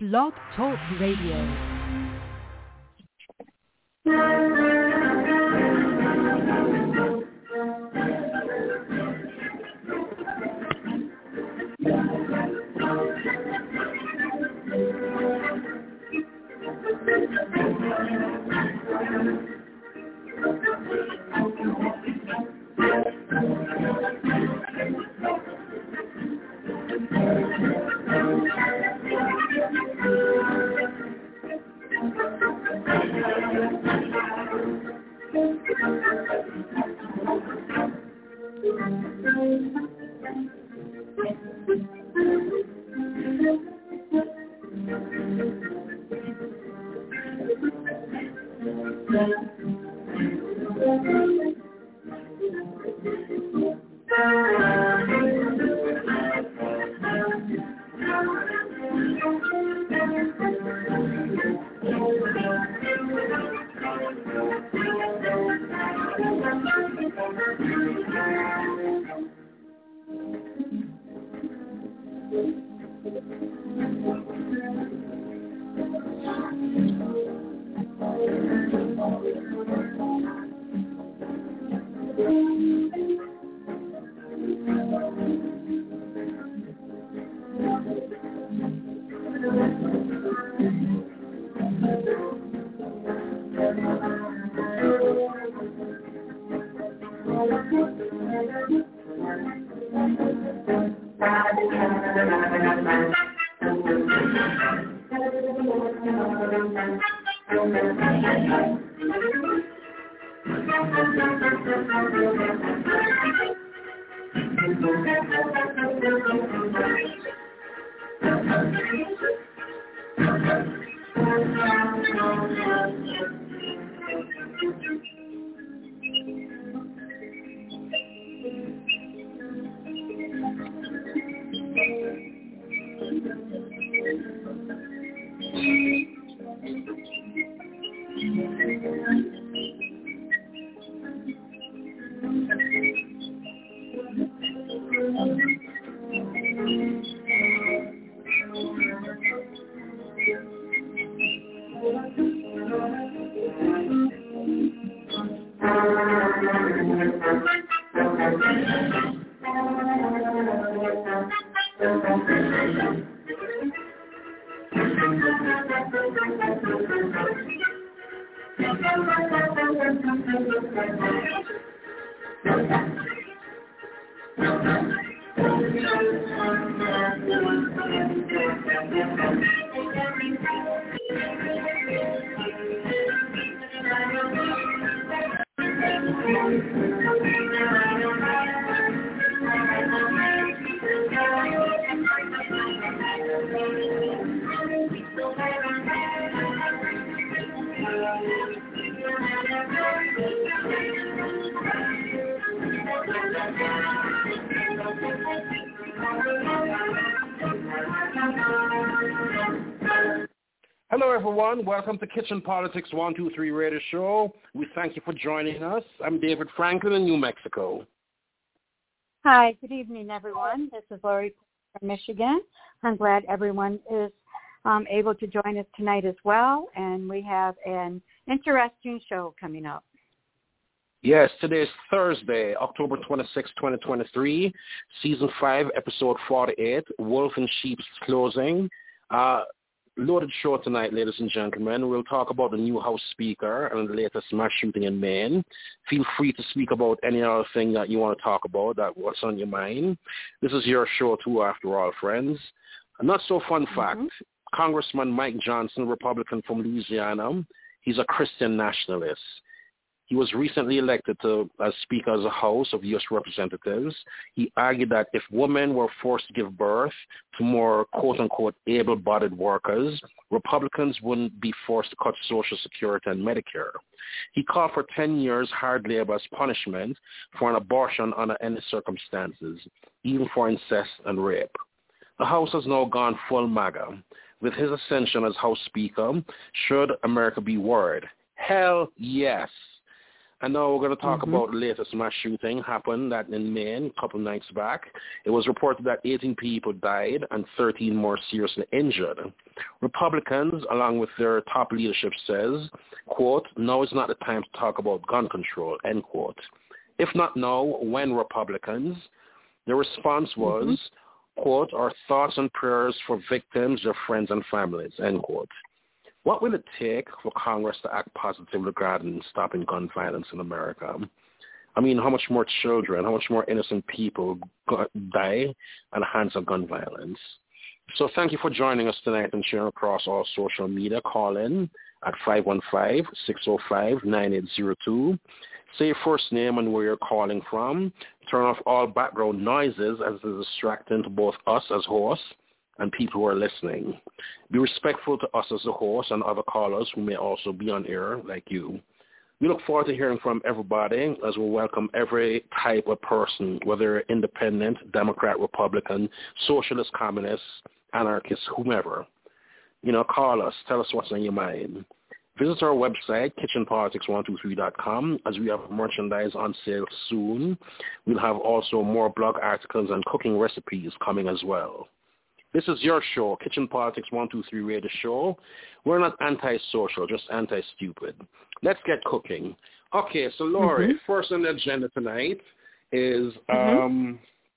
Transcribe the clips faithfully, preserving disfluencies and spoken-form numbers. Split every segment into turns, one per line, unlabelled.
Blog Talk Radio.
Hello, everyone. Welcome to Kitchen Politics one two three Radio Show. We thank you for joining us. I'm David Franklin in New Mexico.
Hi, good evening, everyone. This is Lori from Michigan. I'm glad everyone is um, able to join us tonight as well, and we have an interesting show coming up.
Yes, today is Thursday, October twenty-sixth, twenty twenty-three, Season five, Episode forty-eight, Wolf in Sheep's Clothing. Uh, Loaded show tonight, ladies and gentlemen. We'll talk about the new House Speaker and the latest mass shooting in Maine. Feel free to speak about any other thing that you want to talk about, that what's on your mind. This is your show, too, after all, friends. A not-so-fun mm-hmm. fact, Congressman Mike Johnson, Republican from Louisiana, he's a Christian nationalist. He was recently elected to as Speaker of the House of U S Representatives. He argued that if women were forced to give birth to more quote-unquote able-bodied workers, Republicans wouldn't be forced to cut Social Security and Medicare. He called for ten years hard labor as punishment for an abortion under any circumstances, even for incest and rape. The House has now gone full MAGA. With his ascension as House Speaker, should America be worried? Hell yes. And now we're going to talk
Mm-hmm.
about the latest mass shooting happened that in Maine a couple of nights back. It was reported that eighteen people died and thirteen more seriously injured. Republicans, along with their top leadership, says, quote, now is not the time to talk about gun control, end quote. If not now, when, Republicans? The response was, mm-hmm. quote, our thoughts and prayers for victims, their friends and families, end quote. What will it take for Congress to act positively regarding stopping gun violence in America? I mean, how much more children, how much more innocent people die at the hands of gun violence? So thank you for joining us tonight and sharing across all social media. Call in at five one five, six oh five, nine eight zero two. Say your first name and where you're calling from. Turn off all background noises as it's distracting to both us as hosts and people who are listening. Be respectful to us as a host and other callers who may also be on air like you. We look forward to hearing from everybody as we welcome every type of person, whether independent, Democrat, Republican, socialist, communist, anarchist, whomever. You know, call us. Tell us what's on your mind. Visit our website, kitchen politics one two three dot com, as we have merchandise on sale soon. We'll have also more blog articles and cooking recipes coming as well. This is your show, Kitchen Politics one two three Radio Show. We're not anti-social, just anti-stupid. Let's get cooking. Okay, so Lori, mm-hmm. first on the agenda tonight is, mm-hmm. um,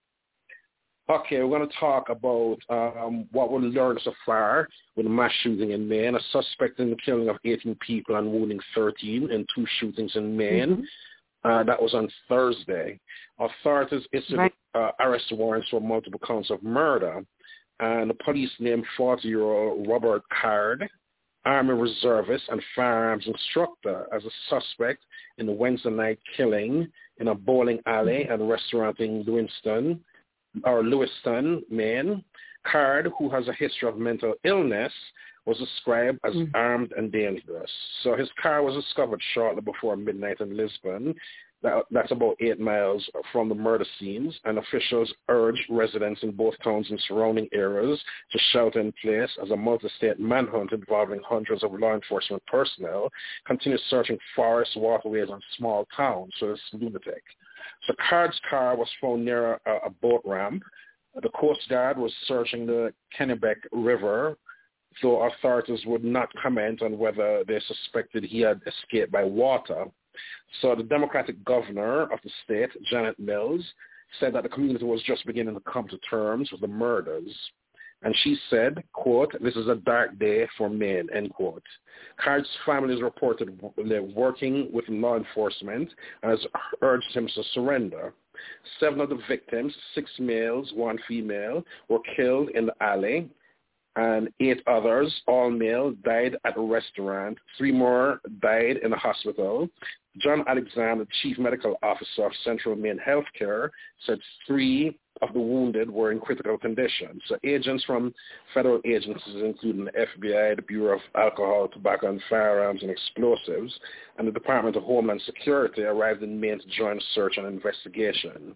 okay, we're going to talk about um, what we've learned so far with a mass shooting in Maine, a suspect in the killing of eighteen people and wounding thirteen in two shootings in Maine. Mm-hmm. Uh, that was on Thursday. Authorities issued right. uh, arrest warrants for multiple counts of murder. And the police named forty-year-old Robert Card, Army reservist and firearms instructor, as a suspect in the Wednesday night killing in a bowling alley and restaurant in Lewiston, or Lewiston, Maine. Card, who has a history of mental illness, was described as mm. armed and dangerous. So his car was discovered shortly before midnight in Lisbon. That, that's about eight miles from the murder scenes, and officials urged residents in both towns and surrounding areas to shelter in place as a multi-state manhunt involving hundreds of law enforcement personnel continues searching forests, waterways, and small towns. So it's lunatic. So Card's car was found near a, a boat ramp. The Coast Guard was searching the Kennebec River, though authorities would not comment on whether they suspected he had escaped by water. So the Democratic governor of the state, Janet Mills, said that the community was just beginning to come to terms with the murders. And she said, quote, this is a dark day for Maine, end quote. Card's family is reported working with law enforcement and has urged him to surrender. Seven of the victims, six males, one female, were killed in the alley, and eight others, all male, died at a restaurant. Three more died in a hospital. John Alexander, chief medical officer of Central Maine Healthcare, said three of the wounded were in critical condition. So agents from federal agencies, including the F B I, the Bureau of Alcohol, Tobacco, and Firearms and Explosives, and the Department of Homeland Security arrived in Maine to join the search and investigation.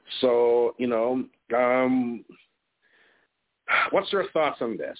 So, you know, um, what's your thoughts on this?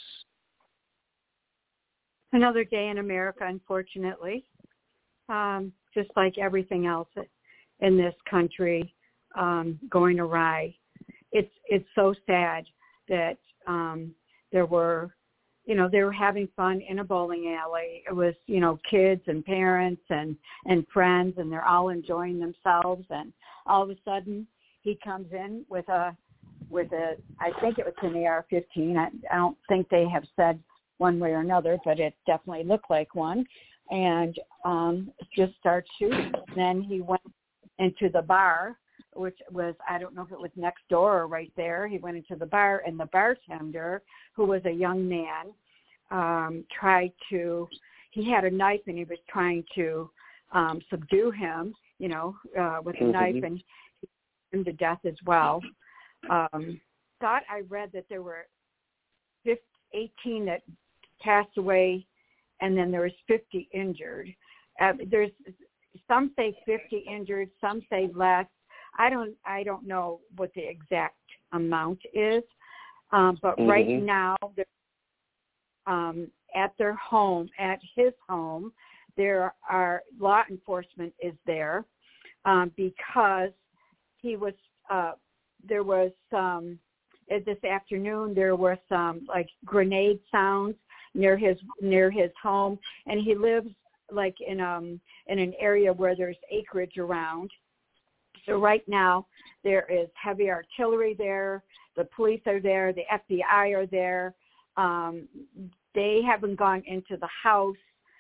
Another day in America, unfortunately. Um, just like everything else in this country um, going awry. It's it's so sad that um, there were, you know, they were having fun in a bowling alley. It was, you know, kids and parents and, and friends, and they're all enjoying themselves. And all of a sudden, he comes in with a, with a, I think it was an A R fifteen. I, I don't think they have said one way or another, but it definitely looked like one. And um, just starts shooting. Then he went into the bar, which was, I don't know if it was next door or right there. He went into the bar, and the bartender, who was a young man, um, tried to, he had a knife, and he was trying to um, subdue him, you know, uh, with a mm-hmm. knife, and he shot him to death as well. Um, thought I read that there were eighteen that passed away, and then there was fifty injured. Uh, there's some say fifty injured, some say less. I don't I don't know what the exact amount is, um, but mm-hmm. right now, they're, um, at their home, at his home, there are law enforcement is there um, because he was uh, there was some this afternoon there were some like grenade sounds near his near his home, and he lives like in um in an area where there's acreage around. So right now there is heavy artillery there, the police are there, the F B I are there. Um, they haven't gone into the house,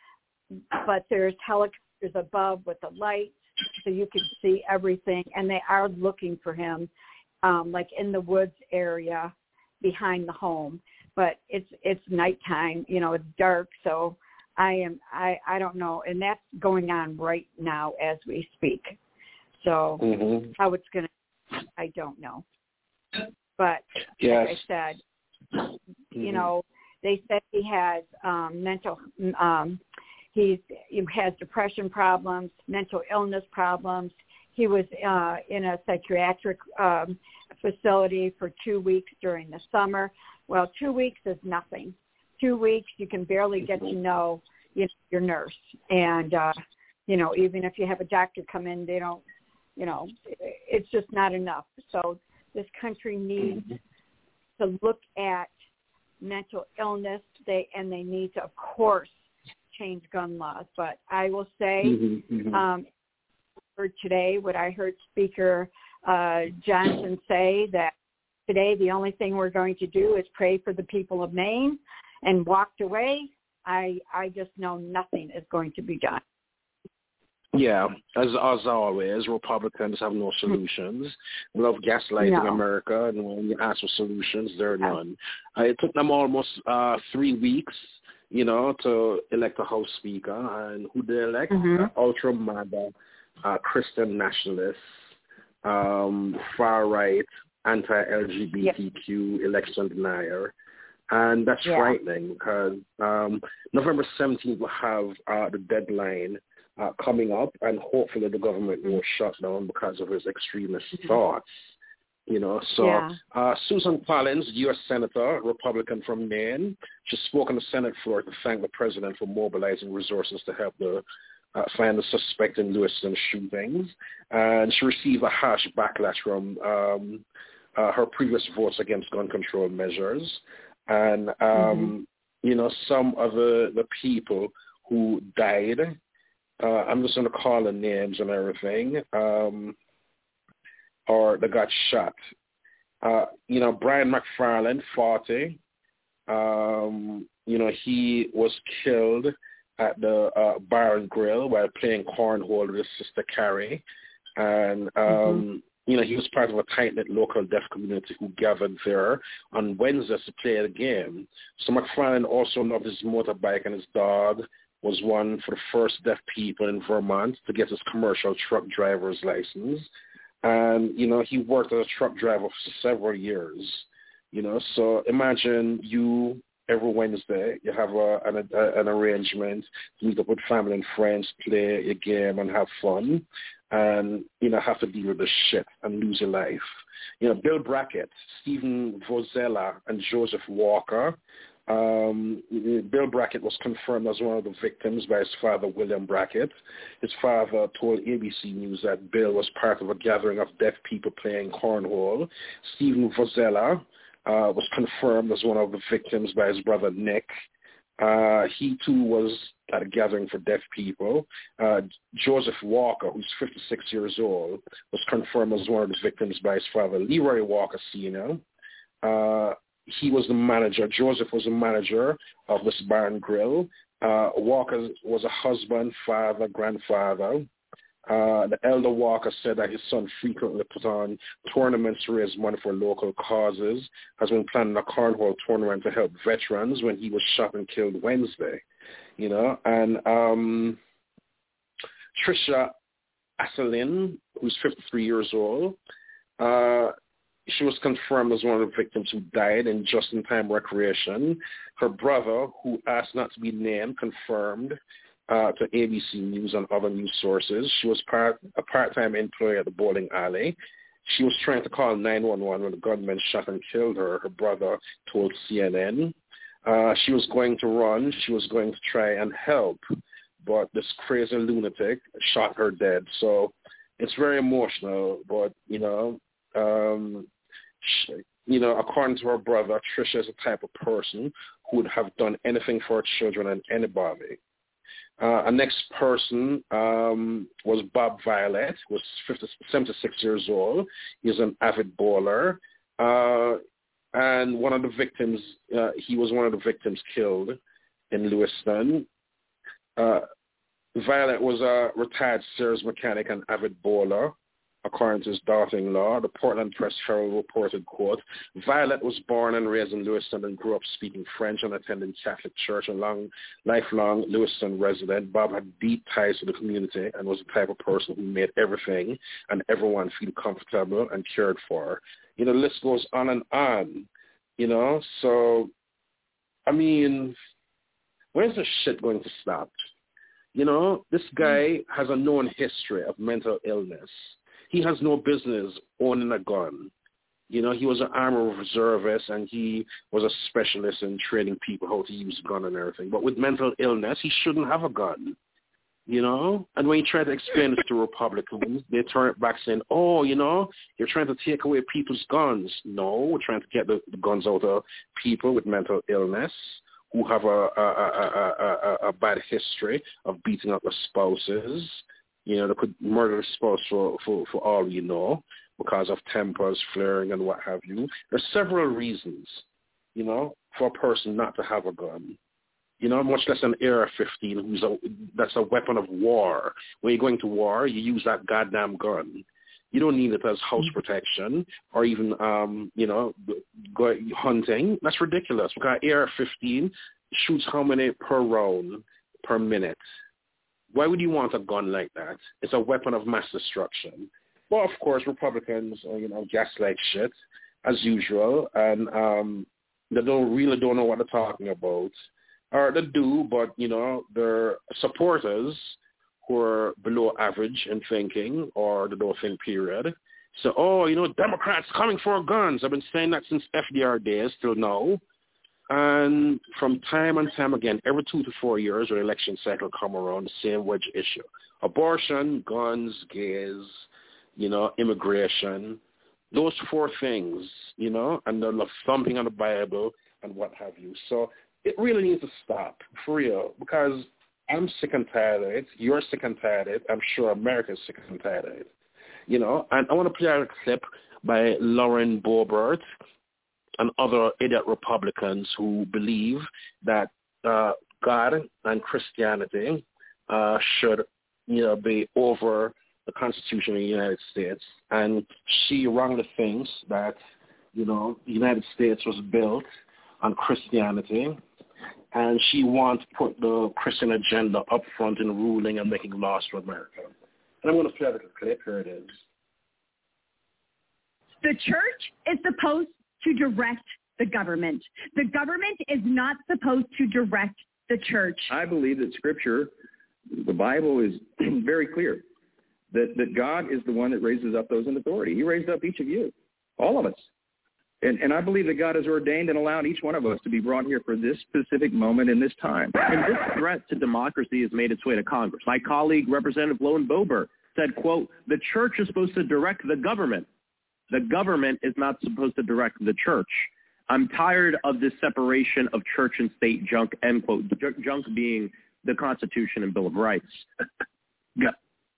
but there's helicopters above with the lights so you can see everything, and they are looking for him um, like in the woods area behind the home. But it's it's nighttime, you know, it's dark, so I am I, I don't know, and that's going on right now as we speak. So mm-hmm. how it's going to, I don't know. But
yes.
like I said,
mm-hmm.
you know, they said he has um, mental, um, he's, he has depression problems, mental illness problems. He was uh, in a psychiatric um, facility for two weeks during the summer. Well, two weeks is nothing. Two weeks, you can barely get to know, you know, your nurse. And, uh, you know, even if you have a doctor come in, they don't, you know, it's just not enough. So this country needs to look at mental illness, they and they need to, of course, change gun laws. But I will say,
mm-hmm, mm-hmm.
um, for today, what I heard Speaker uh, Johnson say, that today the only thing we're going to do is pray for the people of Maine, and walked away. I I just know nothing is going to be done.
Yeah, as as always, Republicans have no solutions. We love gaslighting
no.
America, and when you ask for solutions, there are none. Uh, it took them almost uh, three weeks, you know, to elect a House Speaker, and who they elect?
Mm-hmm.
Uh, ultra MAGA, uh, Christian nationalists, um, far right, anti-L G B T Q, yep. election denier. And that's
yeah.
frightening because um, November seventeenth will have uh, the deadline uh, coming up, and hopefully the government mm-hmm. will shut down because of his extremist mm-hmm. thoughts. You know, so
yeah.
uh, Susan Collins, U S Senator, Republican from Maine, she spoke on the Senate floor to thank the president for mobilizing resources to help the uh, find the suspect in Lewiston shootings. And she received a harsh backlash from um, uh, her previous votes against gun control measures. And, um, mm-hmm. you know, some of the, the people who died, uh, I'm just going to call the names and everything, um, or that got shot. Uh, you know, Brian McFarland, forty, um, you know, he was killed at the uh, Bar and Grill while playing cornhole with his sister Carrie. And, um, mm-hmm. you know, he was part of a tight-knit local deaf community who gathered there on Wednesdays to play the game. So McFarland also loved his motorbike, and his dog was one for the first deaf people in Vermont to get his commercial truck driver's license. And, you know, he worked as a truck driver for several years, you know. So imagine you, every Wednesday, you have a, an, a, an arrangement to meet up with family and friends, play a game and have fun, and, you know, have to deal with this shit and lose your life. You know, Bill Brackett, Stephen Vozella, and Joseph Walker. Um, Bill Brackett was confirmed as one of the victims by his father, William Brackett. His father told A B C News that Bill was part of a gathering of deaf people playing cornhole. Stephen Vozella uh, was confirmed as one of the victims by his brother, Nick. Uh, he, too, was at a gathering for deaf people. Uh, Joseph Walker, who's fifty-six years old, was confirmed as one of the victims by his father, Leroy Walker, Senior Uh, he was the manager. Joseph was the manager of this bar and grill. Uh, Walker was a husband, father, grandfather. Uh, the elder Walker said that his son frequently put on tournaments to raise money for local causes, has been planning a cornhole tournament to help veterans when he was shot and killed Wednesday. You know, and um, Trisha Asselin, who's fifty-three years old, uh, she was confirmed as one of the victims who died in just-in-time recreation. Her brother, who asked not to be named, confirmed uh, to A B C News and other news sources. She was part, a part-time employee at the bowling alley. She was trying to call nine one one when the gunman shot and killed her, her brother told C N N. Uh, she was going to run. She was going to try and help. but this crazy lunatic shot her dead. So it's very emotional, but, you know, um, she, you know, according to her brother, Trisha is the type of person who would have done anything for her children and anybody. Uh, our next person um, was Bob Violet, who was fifty, seventy-six years old. He's an avid bowler. Uh, and one of the victims, uh, he was one of the victims killed in Lewiston. Uh, Violet was a retired Sears mechanic and avid bowler, according to his daughter-in-law. The Portland Press Herald reported, quote, Violet was born and raised in Lewiston and grew up speaking French and attending Catholic church. A long, lifelong Lewiston resident, Bob had deep ties to the community and was the type of person who made everything and everyone feel comfortable and cared for. You know, the list goes on and on, you know. So, I mean, when's this shit going to stop? You know, this guy has a known history of mental illness. He has no business owning a gun. You know, he was an army reservist and he was a specialist in training people how to use a gun and everything. But with mental illness, he shouldn't have a gun, you know? And when you try to explain this to Republicans, they turn it back saying, oh, you know, you're trying to take away people's guns. No, we're trying to get the, the guns out of people with mental illness who have a, a, a, a, a bad history of beating up their spouses. You know, they could murder the spouse for, for, for all you know because of tempers, flaring, and what have you. There's several reasons, you know, for a person not to have a gun. You know, much less an A R fifteen, who's a, that's a weapon of war. When you're going to war, you use that goddamn gun. You don't need it as house protection or even, um, you know, go hunting. That's ridiculous because A R fifteen shoots how many per round per minute? Why would you want a gun like that? It's a weapon of mass destruction. Well, of course, Republicans, uh, you know, gaslight shit as usual, and um, they don't really don't know what they're talking about, or they do, but you know, their supporters who are below average in thinking, or they don't think. Period. So, oh, you know, Democrats coming for guns. I've been saying that since F D R days till now. And from time and time again, every two to four years, the election cycle come around, the same wedge issue. Abortion, guns, gays, you know, immigration, those four things, you know, and the thumping on the Bible and what have you. So it really needs to stop, for real, because I'm sick and tired of it. You're sick and tired of it. I'm sure America's sick and tired of it. You know, and I want to play out a clip by Lauren Boebert and other idiot Republicans who believe that uh, God and Christianity uh, should, you know, be over the Constitution of the United States. And she wrongly thinks that, you know, the United States was built on Christianity, and she wants to put the Christian agenda up front in ruling and making laws for America. And I'm going to play a little clip. Here it is.
The church is supposed to direct the government. The government is not supposed to direct the church.
I believe that Scripture, the Bible, is very clear that, that God is the one that raises up those in authority. He raised up each of you, all of us. And, and I believe that God has ordained and allowed each one of us to be brought here for this specific moment in this time.
And this threat to democracy has made its way to Congress. My colleague, Representative Lauren Boebert, said, quote, the church is supposed to direct the government. The government is not supposed to direct the church. I'm tired of this separation of church and state junk, end quote, junk being the Constitution and Bill of Rights. Yeah.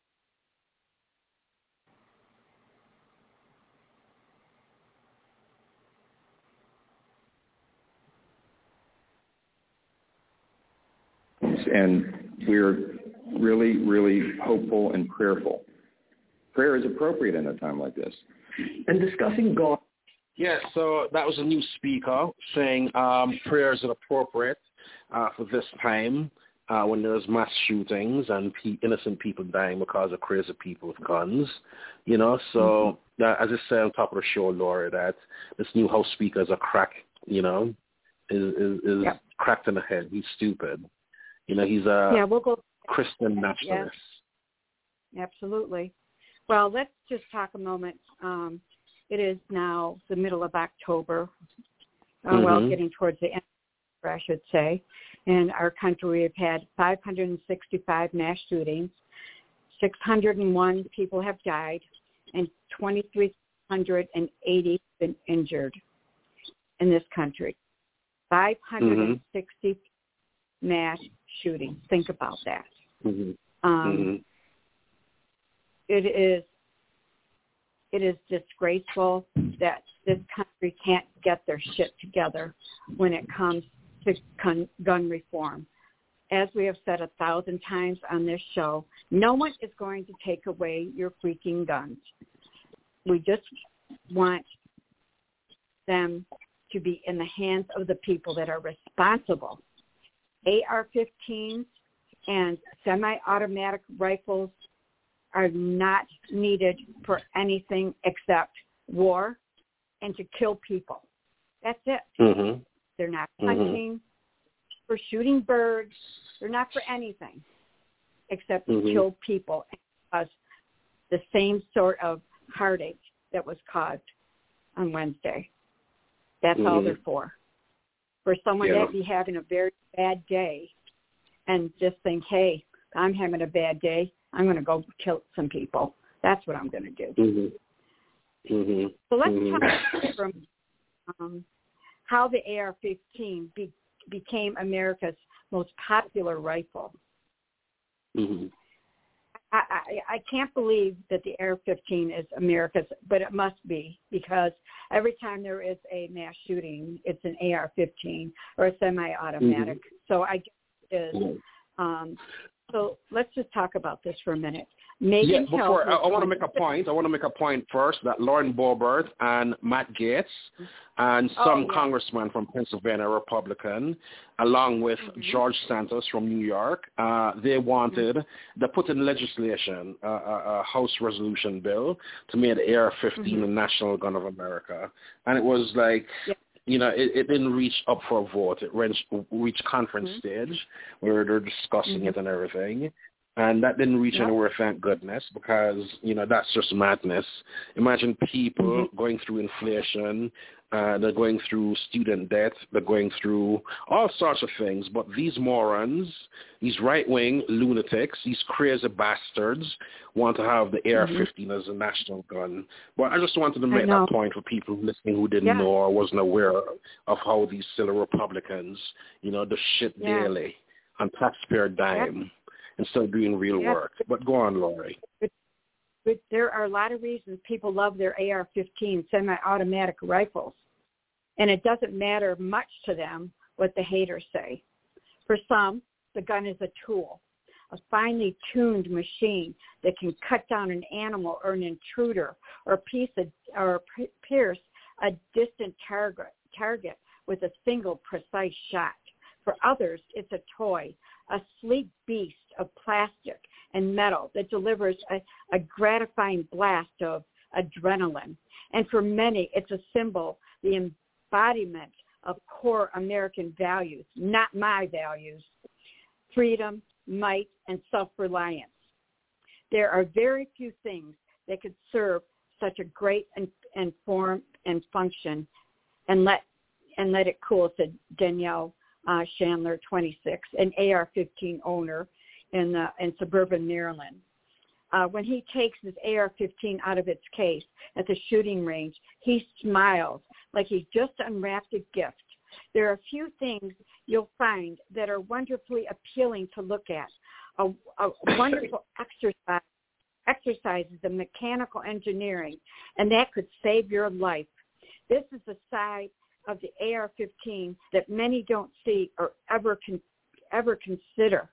And we're really, really hopeful and prayerful. Prayer is appropriate in a time like this.
And discussing God. Yeah, so that was a new speaker saying um, prayers are appropriate uh, for this time uh, when there's mass shootings and pe- innocent people dying because of crazy people with guns. You know, so mm-hmm. uh, as I said on top of the show, Laura, that this new House Speaker is a crack, you know, is, is, is yep. cracked in the head. He's stupid. You know, he's a
yeah, we'll go.
Christian nationalist.
Yeah. Absolutely. Well, let's just talk a moment. Um, it is now the middle of October, uh, mm-hmm. well, getting towards the end, I should say. in our country, we've had five hundred sixty-five mass shootings, six hundred one people have died, and twenty-three hundred eighty been injured in this country. five hundred sixty mm-hmm. mass shootings. Think about that.
Mm-hmm.
Um,
mm-hmm.
It is it is disgraceful that this country can't get their shit together when it comes to gun, gun reform. As we have said a thousand times on this show, no one is going to take away your freaking guns. We just want them to be in the hands of the people that are responsible. A R fifteens and semi-automatic rifles are not needed for anything except war and to kill people. That's it.
Mm-hmm.
They're not hunting, mm-hmm. for shooting birds. They're not for anything except to
mm-hmm.
kill people and cause the same sort of heartache that was caused on Wednesday. That's
mm-hmm.
all they're for. For someone
yeah.
to be having a very bad day and just think, hey, I'm having a bad day, I'm going to go kill some people. That's what I'm going to do.
Mm-hmm. Mm-hmm.
So let's
mm-hmm.
talk from um, how the A R fifteen be, became America's most popular rifle.
Mm-hmm.
I, I, I can't believe that the A R fifteen is America's, but it must be, because every time there is a mass shooting, it's an A R fifteen or a semi-automatic. Mm-hmm. So I guess it is. Mm-hmm. Um, so let's just talk about this for a minute. Megan
yeah, before, I, I want to make a
to,
point. I want to make a point first that Lauren Boebert and Matt Gaetz and some
oh, yeah.
congressman from Pennsylvania, Republican, along with mm-hmm. George Santos from New York, uh, they wanted, mm-hmm. they put in legislation, uh, a, a House resolution bill to make the A R fifteen mm-hmm. a national gun of America. And it was like... Yeah. You know, it, it didn't reach up for a vote. It reached, reached conference mm-hmm. stage where they're discussing mm-hmm. it and everything. And that didn't reach yep. anywhere, thank goodness, because, you know, that's just madness. Imagine people mm-hmm. going through inflation, uh, they're going through student debt, they're going through all sorts of things. But these morons, these right-wing lunatics, these crazy bastards want to have the A R fifteen mm-hmm. as a national gun. But I just wanted to make that point for people listening who didn't yeah. know or wasn't aware of how these silly Republicans, you know, the shit yeah. daily on taxpayer dime. Yep. Instead of doing real yes. work. But go on, Lori.
But, but there are a lot of reasons people love their A R fifteen semi-automatic rifles. And it doesn't matter much to them what the haters say. For some, the gun is a tool, a finely tuned machine that can cut down an animal or an intruder or piece of, or pierce a distant target, target with a single precise shot. For others, it's a toy, a sleek beast of plastic and metal that delivers a, a gratifying blast of adrenaline. And for many, it's a symbol, the embodiment of core American values, not my values, freedom, might, and self-reliance. There are very few things that could serve such a great and, and form and function and let and let it cool, said Danielle Uh, Chandler, twenty-six, an A R fifteen owner in uh, in suburban Maryland. Uh, when he takes his A R fifteen out of its case at the shooting range, he smiles like he's just unwrapped a gift. There are a few things you'll find that are wonderfully appealing to look at. A, a wonderful exercise exercises in mechanical engineering, and that could save your life. This is a side of the A R fifteen that many don't see or ever con- ever consider,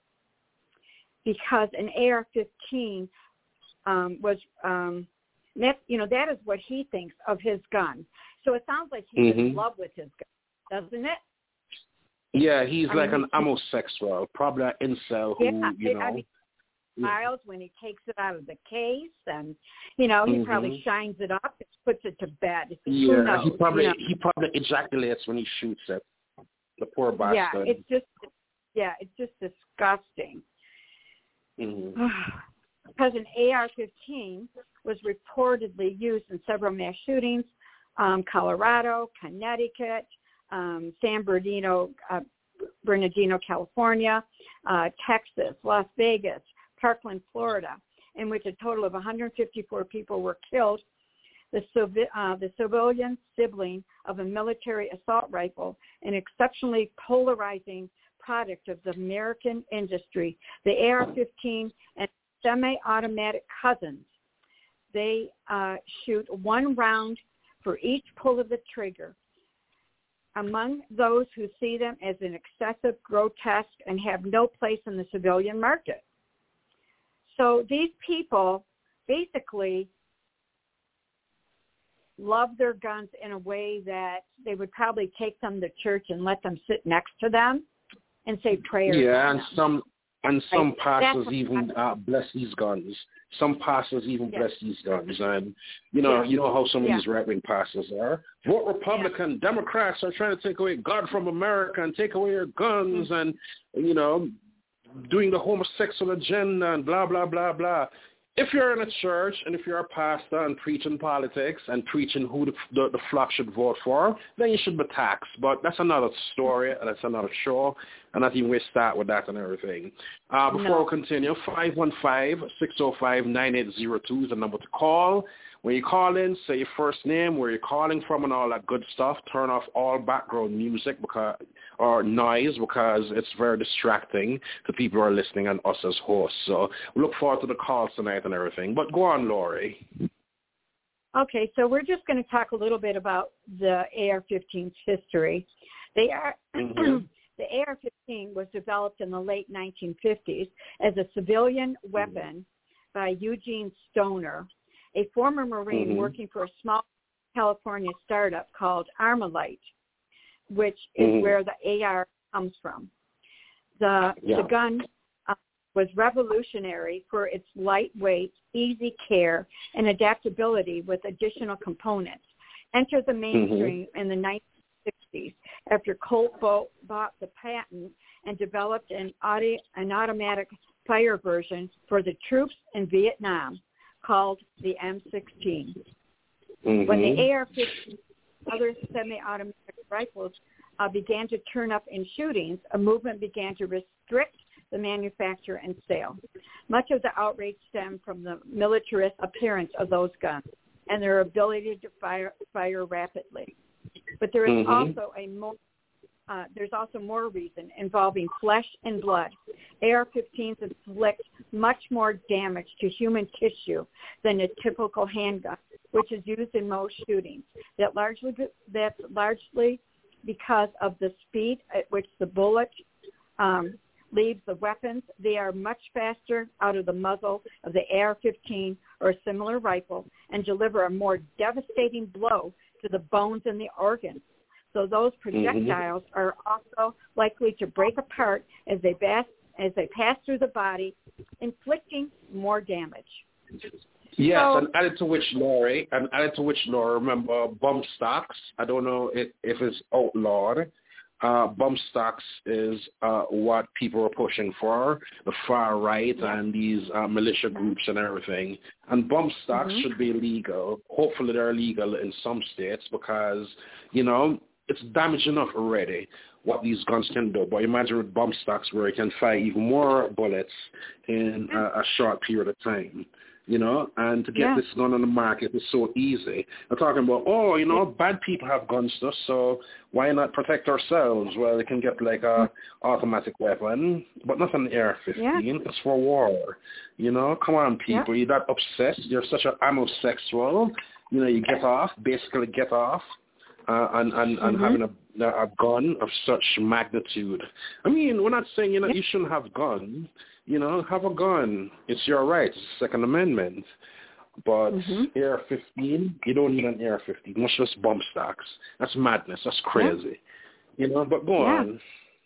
because an A R fifteen um, was um, that you know that is what he thinks of his gun. So it sounds like he's mm-hmm. in love with his gun, doesn't it?
Yeah, he's
I
like
mean,
an homosexual, probably an incel who
yeah,
you know.
I mean, smiles when he takes it out of the case, and you know he mm-hmm. probably shines it up and puts it to bed.
Yeah,
Who knows,
he probably
you know?
he probably ejaculates when he shoots it. The poor bastard.
Yeah, it's just yeah, it's just disgusting.
Mm-hmm.
Because an A R fifteen was reportedly used in several mass shootings, um, Colorado, Connecticut, um, San Bernardino, uh, Bernardino, California, uh, Texas, Las Vegas, Parkland, Florida, in which a total of one hundred fifty-four people were killed. The, civi- uh, the civilian sibling of a military assault rifle, an exceptionally polarizing product of the American industry, the A R fifteen and semi-automatic cousins. They uh, shoot one round for each pull of the trigger. Among those who see them as an excessive, grotesque, and have no place in the civilian market. So these people basically love their guns in a way that they would probably take them to church and let them sit next to them and say prayers.
Yeah, and
them.
some and some
Right.
pastors
That's
even uh, bless these guns. Some pastors even
Yeah.
bless these guns, and you know,
Yeah.
you know how some of
Yeah.
these right-wing pastors are. Vote Republican. Democrats are trying to take away God from America and take away your guns,
Mm-hmm.
and you know, doing the homosexual agenda and blah blah blah blah. If you're in a church and if you're a pastor and preaching politics and preaching who the, the, the flock should vote for, then you should be taxed. But that's another story and that's another show. And not even we start with that and everything. Uh, before
No.
we continue, five one five, six oh five, nine eight zero two is the number to call. When you call in, say your first name, where you're calling from, and all that good stuff. Turn off all background music because or noise because it's very distracting to people who are listening and us as hosts. So we look forward to the calls tonight and everything. But go on, Lori.
Okay, so we're just going to talk a little bit about the A R fifteen's history. They are
Mm-hmm.
the A R fifteen was developed in the late nineteen fifties as a civilian weapon by Eugene Stoner, a former Marine
Mhm.
working for a small California startup called Armalite, which is
Mhm.
where the A R comes from. The,
Yeah.
the gun uh, was revolutionary for its lightweight, easy care, and adaptability with additional components. Entered the mainstream in the nineteen sixties after Colt Bo- bought the patent and developed an, auto, an automatic fire version for the troops in Vietnam called the M sixteen.
Mm-hmm.
When the A R fifteen other semi-automatic rifles uh, began to turn up in shootings, a movement began to restrict the manufacture and sale. Much of the outrage stemmed from the militarist appearance of those guns and their ability to fire, fire rapidly. But there is
Mm-hmm.
also a more Uh, there's also more reason involving flesh and blood. A R fifteens inflict much more damage to human tissue than a typical handgun, which is used in most shootings. That largely that's largely because of the speed at which the bullet um, leaves the weapons. They are much faster out of the muzzle of the A R fifteen or a similar rifle and deliver a more devastating blow to the bones and the organs. So those projectiles mm-hmm. are also likely to break apart as they pass, as they pass through the body, inflicting more damage.
Yes,
so,
and added to which, Lori, and added to which, Lori, remember bump stocks. I don't know if, if it's outlawed. Uh, bump stocks is uh, what people are pushing for, the far right
yeah.
and these uh, militia groups and everything. And bump stocks mm-hmm. should be legal. Hopefully they're legal in some states because, you know, it's damage enough already what these guns can do. But imagine with bump stocks where it can fire even more bullets in a, a short period of time. You know, and to get
yeah.
this gun on the market is so easy. They're talking about, oh, you know, bad people have guns stuff, so why not protect ourselves? Well, they can get like a automatic weapon, but not an A R fifteen.
Yeah.
It's for war. You know, come on, people.
Yeah.
You're that obsessed. You're such an amosexual. You know, you get off, basically get off, uh, and, and, and
mm-hmm.
having a, a gun of such magnitude. I mean, we're not saying, you know, yeah. you shouldn't have guns. You know, have a gun. It's your right. It's the Second Amendment. But
mm-hmm.
A R fifteen, you don't need an A R fifteen. Much less bump stocks. That's madness. That's crazy. Yeah. You know, but go
yeah.
on.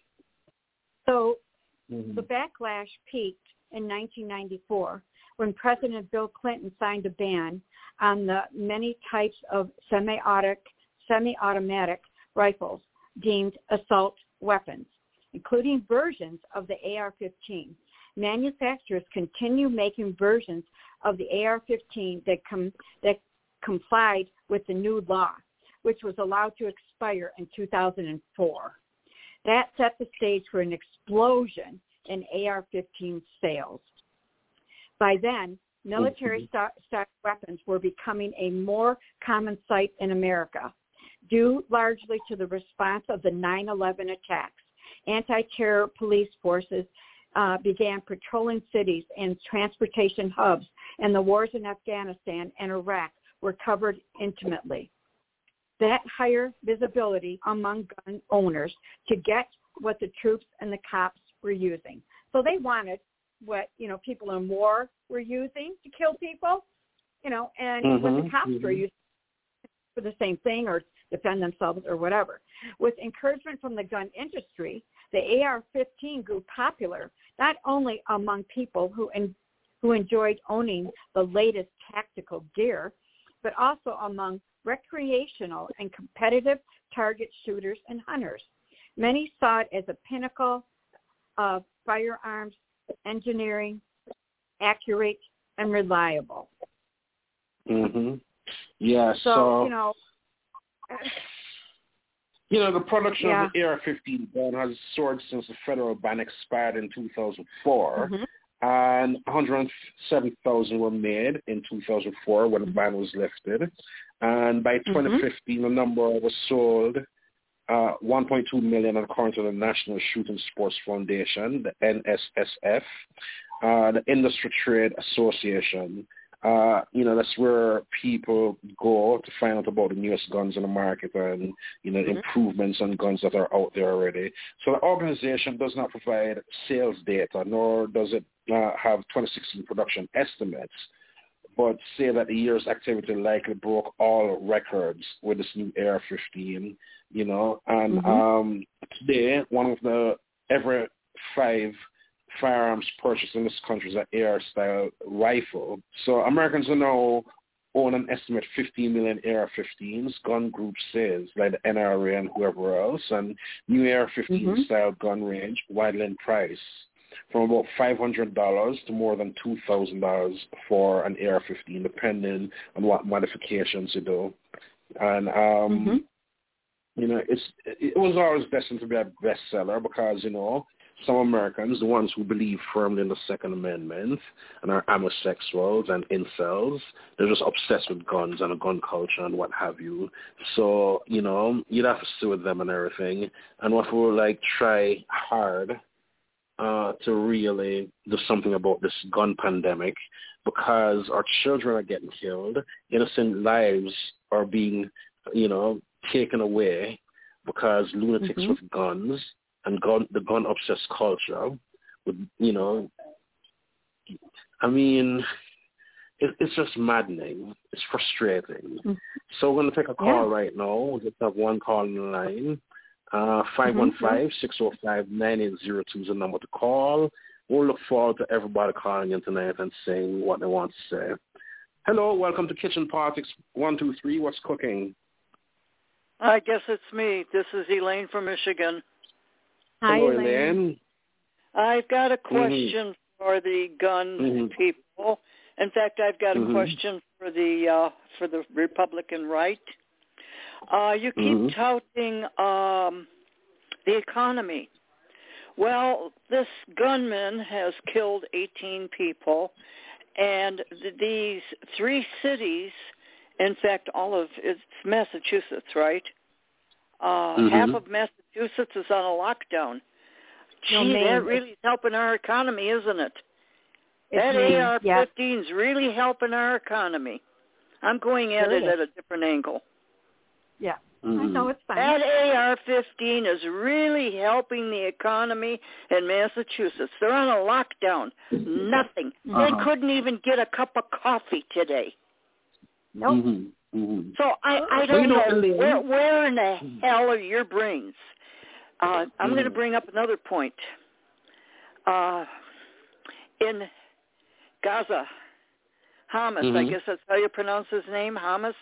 So
mm-hmm.
the backlash peaked in nineteen ninety-four when President Bill Clinton signed a ban on the many types of semi-automatic, semi-automatic rifles deemed assault weapons, including versions of the A R fifteen. Manufacturers continue making versions of the A R fifteen that, com- that complied with the new law, which was allowed to expire in two thousand four. That set the stage for an explosion in A R fifteen sales. By then, military-style weapons were becoming a more common sight in America, due largely to the response of the nine eleven attacks. Anti-terror police forces uh, began patrolling cities and transportation hubs, and the wars in Afghanistan and Iraq were covered intimately. That higher visibility among gun owners to get what the troops and the cops were using. So they wanted what, you know, people in war were using to kill people, you know, and
mm-hmm,
what the cops
mm-hmm.
were using for the same thing or defend themselves or whatever. With encouragement from the gun industry, the A R fifteen grew popular not only among people who en- who enjoyed owning the latest tactical gear, but also among recreational and competitive target shooters and hunters. Many saw it as a pinnacle of firearms engineering, accurate and reliable.
Mm-hmm. Yeah, so,
so you know,
you know, the production
yeah.
of the A R fifteen gun has soared since the federal ban expired in two thousand four,
mm-hmm.
and one hundred seven thousand were made in two thousand four when the ban was lifted. And by twenty fifteen, mm-hmm. the number was sold uh, one point two million according to the National Shooting Sports Foundation, the N S S F, uh, the Industry Trade Association. Uh, you know, that's where people go to find out about the newest guns in the market and, you know, mm-hmm. improvements on guns that are out there already. So the organization does not provide sales data, nor does it uh, have twenty sixteen production estimates, but say that the year's activity likely broke all records with this new A R fifteen, you know. And mm-hmm. um, today, one of the every five firearms purchased in this country is an A R-style rifle. So Americans are now own an estimate fifteen million A R fifteens, gun group says, like the N R A and whoever else, and new A R fifteen mm-hmm. style gun range, widely in price, from about five hundred dollars to more than two thousand dollars for an A R fifteen, depending on what modifications you do. And, um, mm-hmm. you know, it's it was always destined to be a bestseller because, you know, some Americans, the ones who believe firmly in the Second Amendment and are homosexuals and incels, they're just obsessed with guns and a gun culture and what have you. So, you know, you'd have to sit with them and everything. And what we'll, like, try hard uh, to really do something about this gun pandemic because our children are getting killed. Innocent lives are being, you know, taken away because lunatics mm-hmm. with guns and gun, the gun-obsessed culture, with, you know, I mean, it, it's just maddening. It's frustrating. Mm-hmm. So we're going to take a call yeah. right now. We'll just have one call in the line. Uh, five one five, six oh five, nine eight zero two is the number to call. We'll look forward to everybody calling in tonight and saying what they want to say. Hello, welcome to Kitchen Politics one two three. What's cooking?
I guess it's me. This is Elaine from Michigan.
Hi,
Hello,
Elaine.
Elaine.
I've got a question
mm-hmm.
for the gun
mm-hmm.
people. In fact, I've got a
mm-hmm.
question for the uh, for the Republican right. Uh, you keep
mm-hmm.
touting um, the economy. Well, this gunman has killed eighteen people, and th- these three cities, in fact, all of it's Massachusetts, right? Uh,
mm-hmm.
Half of Massachusetts is on a lockdown. Gee,
no,
that really is helping our economy, isn't it?
It's
that
me.
A R fifteen is
yes.
really helping our economy. I'm going at
sure
it at a different angle.
Yeah,
mm-hmm.
I know it's fine.
That A R fifteen is really helping the economy in Massachusetts. They're on a lockdown. Nothing.
Uh-huh.
They couldn't even get a cup of coffee today.
Nope.
Mm-hmm. Mm-hmm.
So I, I don't know, where, where in the hell are your brains? Uh, I'm mm-hmm. going to bring up another point. Uh, in Gaza, Hamas,
mm-hmm.
I guess that's how you pronounce his name, Hamas?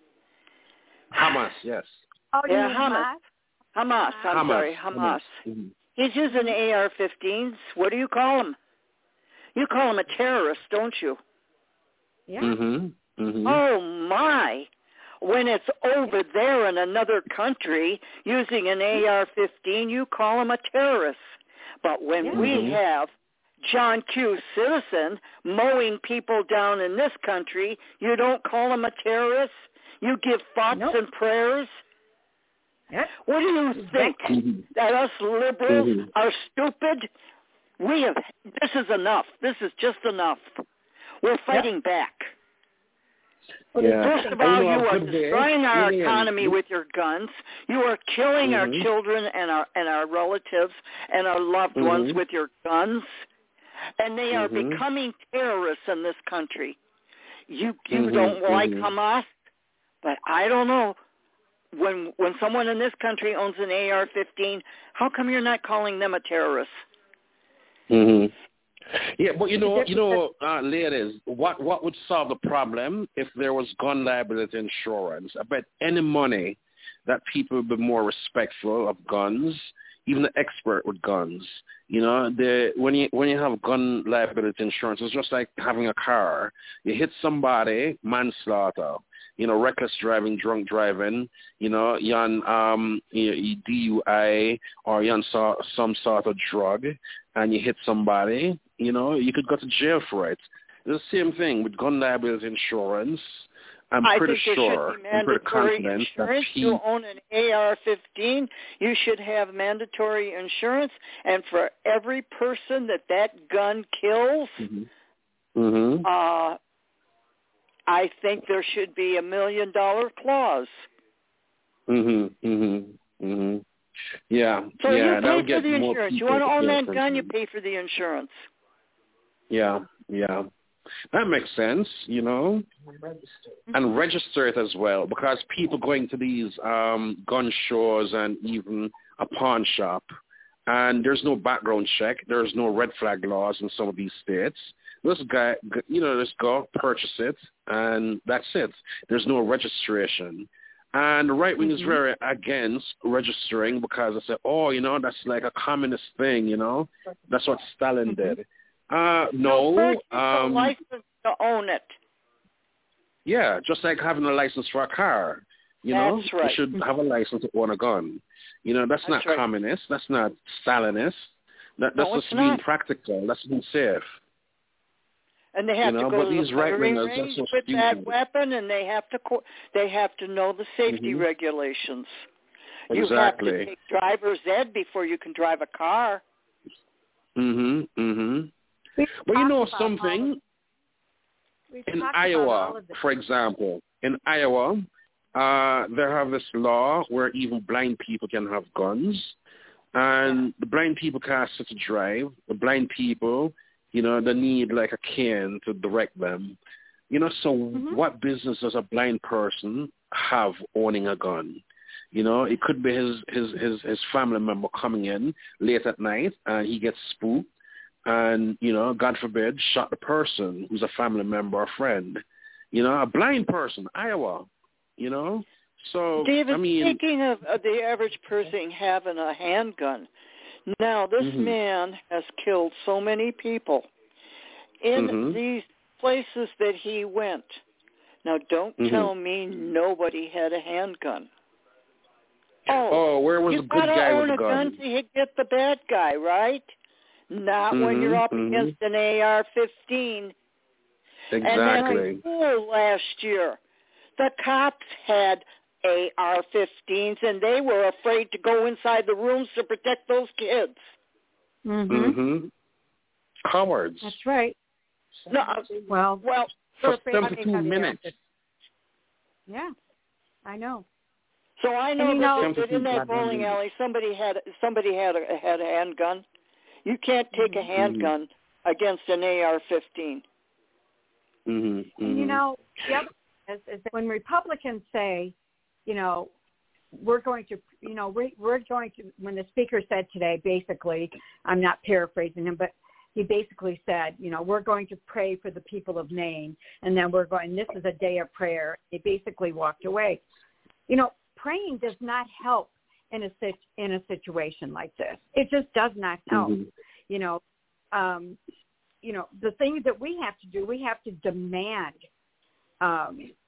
Hamas, yes.
Oh, you
yeah,
mean
Hamas. Hamas, I'm
Hamas.
sorry, Hamas.
Hamas. Mm-hmm.
He's using A R fifteens. What do you call him? You call him a terrorist, don't you?
Yeah.
Mm-hmm. Mm-hmm.
Oh, my. When it's over there in another country using an A R fifteen, you call him a terrorist. But when
Yeah.
we have John Q. Citizen mowing people down in this country, you don't call him a terrorist? You give thoughts
Nope.
and prayers?
Yep.
What do you think?
Mhm.
That us liberals
Mhm.
are stupid? We have, this is enough. This is just enough. We're fighting back.
Yeah.
First of
I
all,
know
you
a
are
good day,
destroying our
Lillian,
economy with your guns. You are killing our
Mhm.
children and our and our relatives and our loved ones
Mhm.
with your guns. And they are
Mhm.
becoming terrorists in this country. You you
Mhm.
don't like
Mhm.
Hamas, but I don't know. When when someone in this country owns an A R fifteen, how come you're not calling them a terrorist?
Mhm. Yeah, but you know, you know, uh, ladies, what what would solve the problem if there was gun liability insurance? I bet any money that people would be more respectful of guns, even the expert with guns. You know, the when you when you have gun liability insurance, it's just like having a car. You hit somebody, manslaughter. You know, reckless driving, drunk driving. You know, you're on um, you, you D U I or you're on so, some sort of drug, and you hit somebody. You know, you could go to jail for it. It's the same thing with gun liability insurance. I'm
I
pretty
think there
sure,
should be
I'm pretty
mandatory
confident
insurance.
that
You
he,
own an A R fifteen, you should have mandatory insurance, and for every person that that gun kills,
mm-hmm. Mm-hmm.
uh, I think there should be a million dollar clause.
Mhm, mhm, mhm. Yeah,
So
yeah.
you
that
pay
would
for
get
the
more
insurance. You
people
want to own
care
that
for
gun, you
him.
pay for the insurance.
Yeah, yeah. That makes sense, you know. And register it as well, because people going to these um, gun shows and even a pawn shop, and there's no background check, there's no red flag laws in some of these states. This guy, you know, just go purchase it, and that's it. There's no registration. And the right wing mm-hmm. is very against registering because they say, oh, you know, that's like a communist thing, you know. That's what Stalin mm-hmm. did. Uh, no.
no first
um,
a license to own it.
Yeah, just like having a license for a car. You know,
that's right.
You should have a license to own a gun. You know, that's, that's not
right.
communist. That's not Stalinist. That, that's
no,
just being not. practical. That's being safe.
And they have
you know,
to go
but
to
these
the firing
right
range
so
with
stupid.
that weapon, and they have to co- they have to know the safety
mm-hmm.
regulations.
Exactly.
You have to take driver's ed before you can drive a car.
Mhm, mhm. But you know something? In Iowa, for example, in Iowa, uh, they have this law where even blind people can have guns, and the blind people can't sit to drive. The blind people, you know, they need like a cane to direct them. You know, so mm-hmm. what business does a blind person have owning a gun? You know, it could be his, his, his, his family member coming in late at night and he gets spooked and, you know, God forbid, shot the person who's a family member or friend. You know, a blind person, Iowa, you know. So,
David,
I mean,
speaking of, of the average person having a handgun, now this
mm-hmm.
man has killed so many people in
mm-hmm.
these places that he went. Now, don't
mm-hmm.
tell me nobody had a handgun. Oh,
oh where was
you
the good guy with the gun?
You gotta own a gun to get the bad guy, right? Not
mm-hmm.
when you're up
mm-hmm.
against an A R fifteen.
Exactly.
And then in school last year, the cops had A R fifteens, and they were afraid to go inside the rooms to protect those kids.
Mm-hmm.
mm-hmm. Cowards.
That's right.
No,
well,
well,
for seventy-two minutes.
Yeah, I know.
So I know,
you
that,
know
that in that bowling alley, somebody had somebody had a had a handgun. You can't take a handgun mm-hmm. against an A R fifteen.
Mm-hmm. Mm-hmm.
And you know, the other is, is that when Republicans say, you know, we're going to, you know, we, we're going to, when the speaker said today, basically, I'm not paraphrasing him, but he basically said, you know, we're going to pray for the people of Maine, and then we're going, this is a day of prayer. He basically walked away. You know, praying does not help in a in a situation like this. It just does not help. Mm-hmm. You know, um, you know, the thing that we have to do, we have to demand um,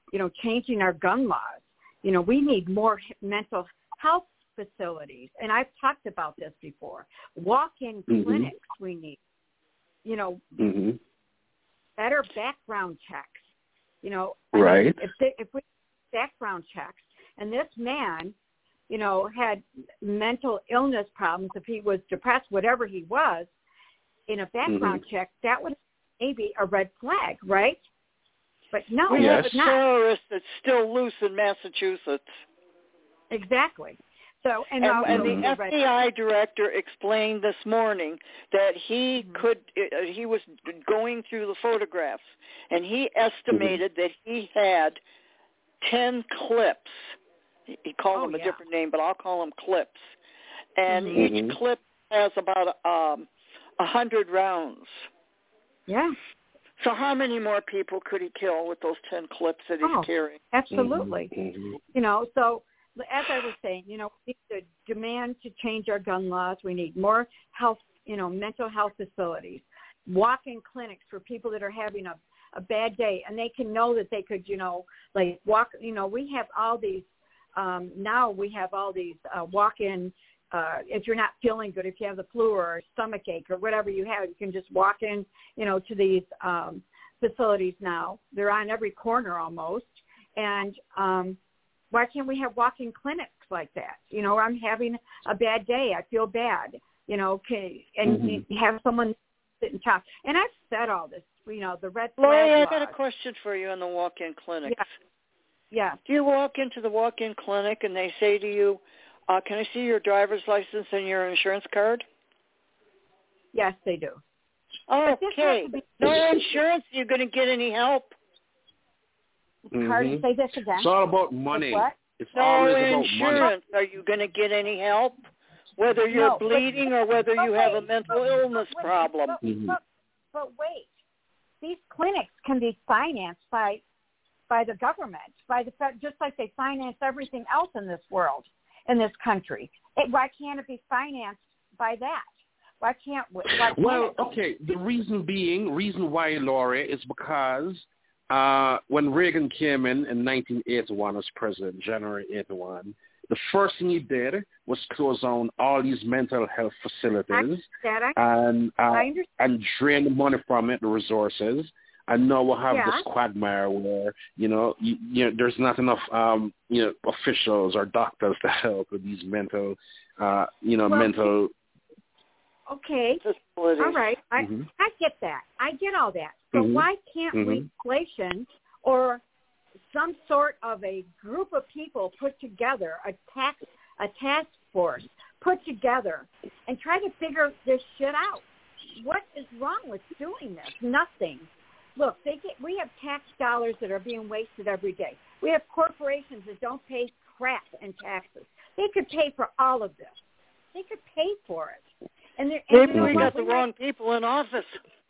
you know, changing our gun laws. You know, we need more mental health facilities. And I've talked about this before. Walk-in
mm-hmm.
clinics we need. You know,
mm-hmm.
better background checks. You know,
right.
I mean, if, they, if we background checks, and this man, you know, had mental illness problems, if he was depressed, whatever he was, in a background
mm-hmm.
check, that would maybe a red flag, right? But no,
we
yes.
have a terrorist that's still loose in Massachusetts.
Exactly. So, and,
and,
also
and the
mm-hmm.
F B I director explained this morning that he mm-hmm. could, uh, he was going through the photographs, and he estimated mm-hmm. that he had ten clips. He called
oh,
them a
yeah.
different name, but I'll call them clips. And
mm-hmm.
each clip has about um, a hundred rounds.
Yeah.
So how many more people could he kill with those ten clips that he's
oh,
carrying?
Absolutely.
Mm-hmm.
You know, so as I was saying, you know, we need to demand to change our gun laws. We need more health, you know, mental health facilities, walk-in clinics for people that are having a, a bad day, and they can know that they could, you know, like walk, you know, we have all these, um, now we have all these uh, walk-in, uh, if you're not feeling good, if you have the flu or a stomach ache or whatever you have, you can just walk in, you know, to these um, facilities now. They're on every corner almost. And um, why can't we have walk-in clinics like that? You know, I'm having a bad day. I feel bad, you know, can, and
mm-hmm.
you have someone sit and talk. And I've said all this, you know, the red flag
Lori, I
laws.
got a question for you on the walk-in clinics.
Yeah. Yeah.
Do you walk into the walk-in clinic and they say to you, uh, can I see your driver's license and your insurance card?
Yes, they do.
Okay.
Be-
no insurance, you're going to get any help.
Mm-hmm.
Pardon, say this again.
It's all about money.
What?
It's
no
always about
insurance.
money.
Are you going to get any help? Whether you're
no,
bleeding
but,
or whether
but
you
wait,
have a mental
but,
illness
but,
problem.
But,
mm-hmm.
but, but wait, these clinics can be financed by by the government, by the just like they finance everything else in this world, in this country. It, why can't it be financed by that? Why can't why can't
Well,
it?
okay. The reason being, reason why, Laurie, is because uh, when Reagan came in in nineteen eighty-one as president, January eighty-one, the first thing he did was close down all these mental health facilities
I,
and uh,
I
and drain the money from it, the resources. And now we'll have
yeah.
this quagmire where, you know, you, you know, there's not enough, um, you know, officials or doctors to help with these mental, uh, you know,
well,
mental.
Okay. All right. I,
mm-hmm.
I get that. I get all that. So
mm-hmm.
why can't
mm-hmm.
legislation or some sort of a group of people put together, a task, a task force put together and try to figure this shit out? What is wrong with doing this? Nothing. Look, they get, we have tax dollars that are being wasted every day. We have corporations that don't pay crap in taxes. They could pay for all of this. They could pay for it. And, and
Maybe
you know
we
what?
got the
we
wrong
might...
people in office.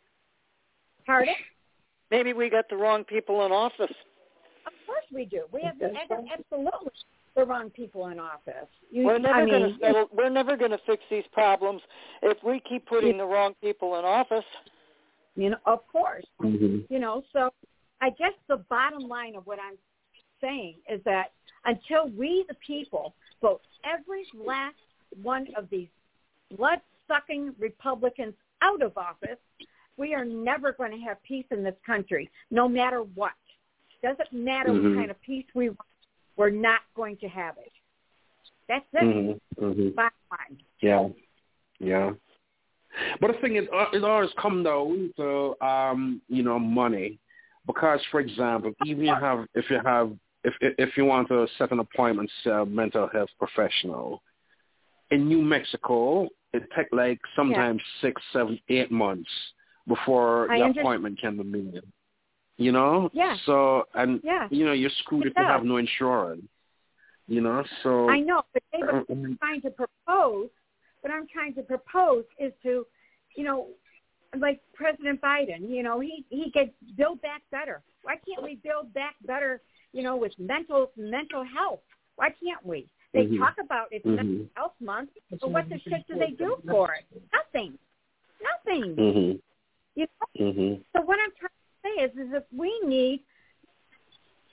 Pardon?
Maybe we got the wrong people in office.
Of course we do. We have the, absolutely the wrong people in office. You,
we're never
I
going
mean,
to settle. We're never going to fix these problems if we keep putting the wrong people in office.
You know, of course.
Mm-hmm.
You know, so I guess the bottom line of what I'm saying is that until we, the people, vote every last one of these blood-sucking Republicans out of office, we are never going to have peace in this country, no matter what. Doesn't matter
mm-hmm.
what kind of peace we want, we're not going to have it. That's it.
Mm-hmm. Mm-hmm.
Bottom line.
Yeah, yeah. But the thing is, it always comes down to, um, you know, money. Because, for example, even you have, if you have, if if you want to set an appointment to a mental health professional, in New Mexico, it takes like sometimes yeah. six, seven, eight months before
I
the
understand.
appointment can be made. You know?
Yeah.
So, and,
yeah.
you know, you're screwed
it
if you
does.
have no insurance. You know, so.
I know, but they were trying to propose, what I'm trying to propose is to, you know, like President Biden, you know, he, he could build back better. Why can't we build back better, you know, with mental mental health? Why can't we? They
mm-hmm.
talk about it's
mm-hmm.
Mental Health Month, but what the shit do they do for it? Nothing. Nothing.
Mm-hmm.
You know?
Mm-hmm.
So what I'm trying to say is, is if we need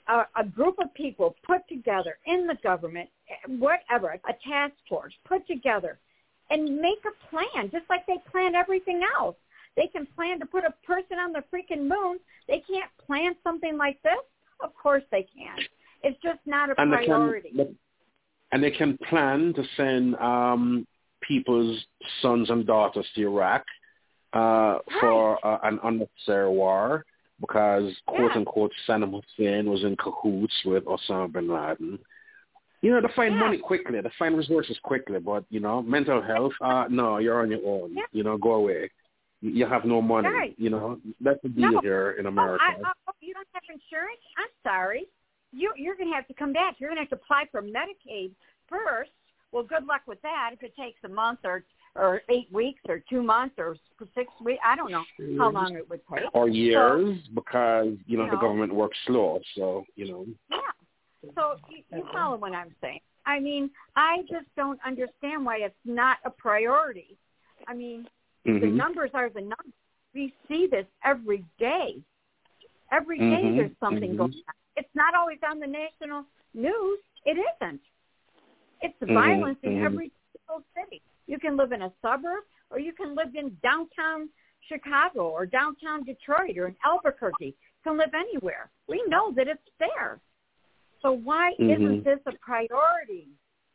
a, a group of people put together in the government, whatever, a task force put together and make a plan, just like they plan everything else. They can plan to put a person on the freaking moon. They can't plan something like this? Of course they can. It's just not a
and
priority.
They can, and they can plan to send um, people's sons and daughters to Iraq uh,
right.
for uh, an unnecessary war because, quote,
yeah.
unquote, Saddam Hussein was in cahoots with Osama bin Laden. You know, they find
yeah.
money quickly. They find resources quickly. But, you know, mental health, uh, no, you're on your own.
Yeah.
You know, go away. You have no money.
Right.
You know, that's the deal
no.
here in America.
Oh, I, oh, you don't have insurance? I'm sorry. You, you're going to have to come back. You're going to have to apply for Medicaid first. Well, good luck with that. If it takes a month or or eight weeks or two months or six weeks, I don't know how long it would take.
Or years
so,
because, you know,
you
the
know,
government works slow. So, you know.
Yeah. So you, you follow what I'm saying. I mean, I just don't understand why it's not a priority. I mean, mm-hmm. the numbers are the numbers. We see this every day. Every day
mm-hmm.
there's something
mm-hmm.
going on. It's not always on the national news. It isn't. It's
mm-hmm.
violence in
mm-hmm.
every single city. You can live in a suburb or you can live in downtown Chicago or downtown Detroit or in Albuquerque. You can live anywhere. We know that it's there. So why
mm-hmm.
isn't this a priority?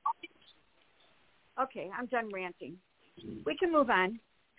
Okay, I'm done ranting. We can move on.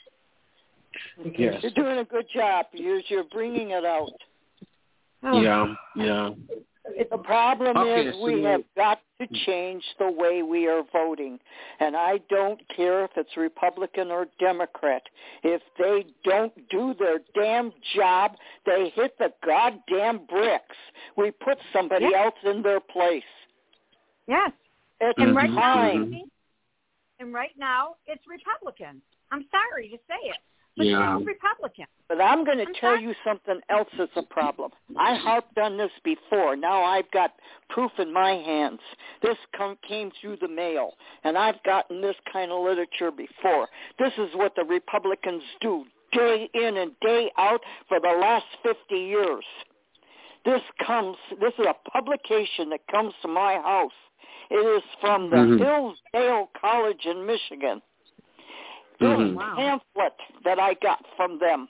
Yes.
You're doing a good job. You're, you're bringing it out.
Oh.
Yeah, yeah.
The problem
okay,
is
so
we have got to change the way we are voting. And I don't care if it's Republican or Democrat. If they don't do their damn job, they hit the goddamn bricks. We put somebody
yes.
else in their place.
Yes.
It's
and right
time.
now, and right now, it's Republicans. I'm sorry to say it. But
yeah.
it's Republicans.
But I'm going to
I'm
tell
sorry.
you something else that's a problem. I harped on this before. Now I've got proof in my hands. This come, came through the mail, and I've gotten this kind of literature before. This is what the Republicans do day in and day out for the last fifty years. This comes, this is a publication that comes to my house. It is from the
mm-hmm.
Hillsdale College in Michigan. This
mm-hmm.
pamphlet that I got from them.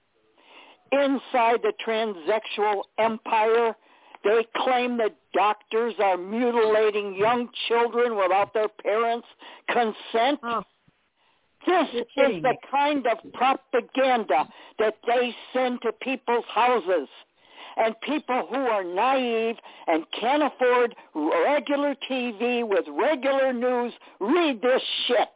Inside the transsexual empire, they claim that doctors are mutilating young children without their parents' consent.
Oh.
This is the kind of propaganda that they send to people's houses. And people who are naive and can't afford regular T V with regular news read this shit.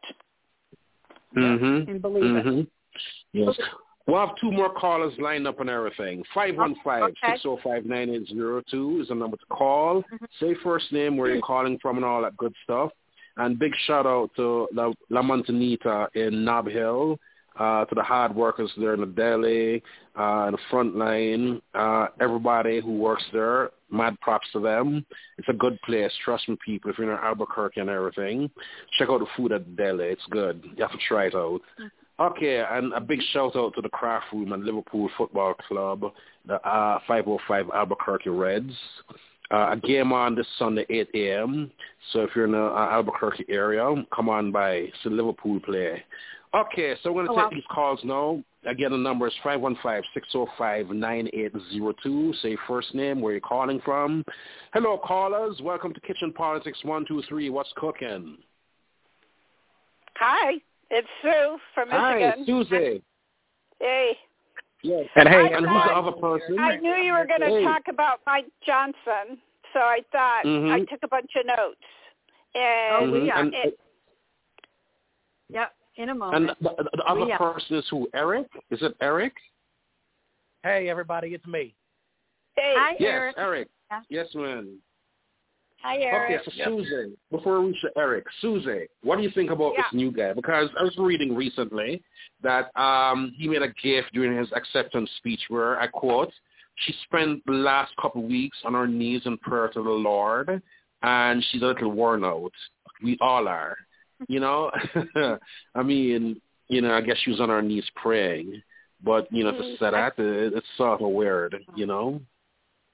Mm-hmm.
And believe
mm-hmm.
it.
Yes. We'll have two more callers lined up and everything. five one five, six oh five, nine eight zero two is the number to call. Mm-hmm. Say first name, where you're calling from, and all that good stuff. And big shout-out to La, La Montanita in Nob Hill, uh, to the hard workers there in the deli, uh, in the front line, uh, everybody who works there. Mad props to them. It's a good place. Trust me, people. If you're in Albuquerque and everything, check out the food at the deli. It's good. You have to try it out. Okay, and a big shout-out to the Craft Room and Liverpool Football Club, the uh, five oh five Albuquerque Reds. Uh, a game on this Sunday, eight a.m. So if you're in the uh, Albuquerque area, come on by. See Liverpool play. Okay, so we're going to
oh,
take
wow.
these calls now. Again, the number is five one five, six oh five, nine eight zero two. Say first name, where you're calling from. Hello, callers. Welcome to Kitchen Politics one two three. What's cooking?
Hi, it's Sue from Michigan.
Hi, Susie.
Hey.
Yes.
And hey,
and who's the other person?
I knew you were going to
hey.
talk about Mike Johnson, so I thought
mm-hmm.
I took a bunch of notes. And,
oh, we are.
And,
it,
yep, in a moment.
And the, the other
we
person is who? Eric? Is it Eric?
Hey, everybody, it's me.
hey.
Hi,
Yes,
Eric.
Eric.
Yeah.
Yes, man.
Hi, Eric.
Okay, so Susie, before we reach to Eric, Susie, what do you think about
yeah.
this new guy? Because I was reading recently that um, he made a gaffe during his acceptance speech where, I quote, she spent the last couple of weeks on her knees in prayer to the Lord, and she's a little worn out. We all are, you know? I mean, you know, I guess she was on her knees praying, but, you know, to say that, it, it's sort of weird, you know?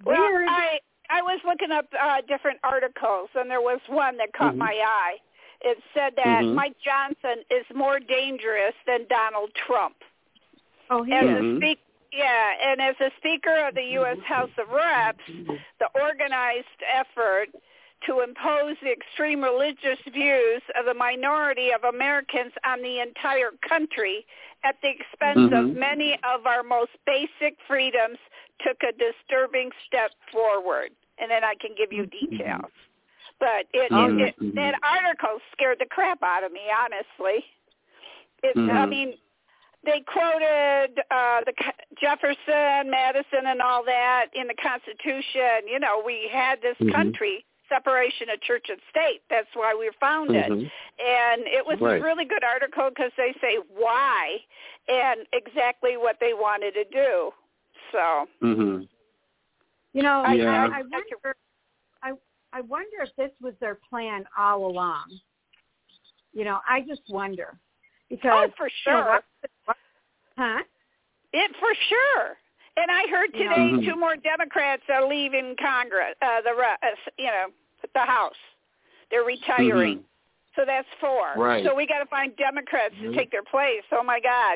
Well,
Weird.
I I was looking up uh, different articles, and there was one that caught
Mm-hmm.
my eye. It said that
Mhm.
Mike Johnson is more dangerous than Donald Trump.
Oh, he
As
is.
a
Mhm.
speak, yeah, and as a Speaker of the U S House of Reps, the organized effort to impose the extreme religious views of the minority of Americans on the entire country at the expense of
Mhm.
many of our most basic freedoms took a disturbing step forward. And then I can give you details. But it,
Mhm.
it, it
Mhm.
that article scared the crap out of me, honestly. It, I
Mhm.
mean, they quoted uh, the Jefferson, Madison, and all that in the Constitution. You know, we had this
Mhm.
country, separation of church and state. That's why we were founded.
Mhm.
And it was
Right.
a really good article because they say why and exactly what they wanted to do. So,
Mhm.
You know,
I,
Yeah.
I, I wonder. I I wonder if this was their plan all along. You know, I just wonder because
oh, for
you know,
sure.
what- what- huh?
It for sure. And I heard
You know-
today
Mhm.
two more Democrats are leaving Congress, uh, the re- uh, you know, the House. They're retiring.
Mhm.
So that's four.
Right.
So we got to find Democrats
Mhm.
to take their place. Oh my God.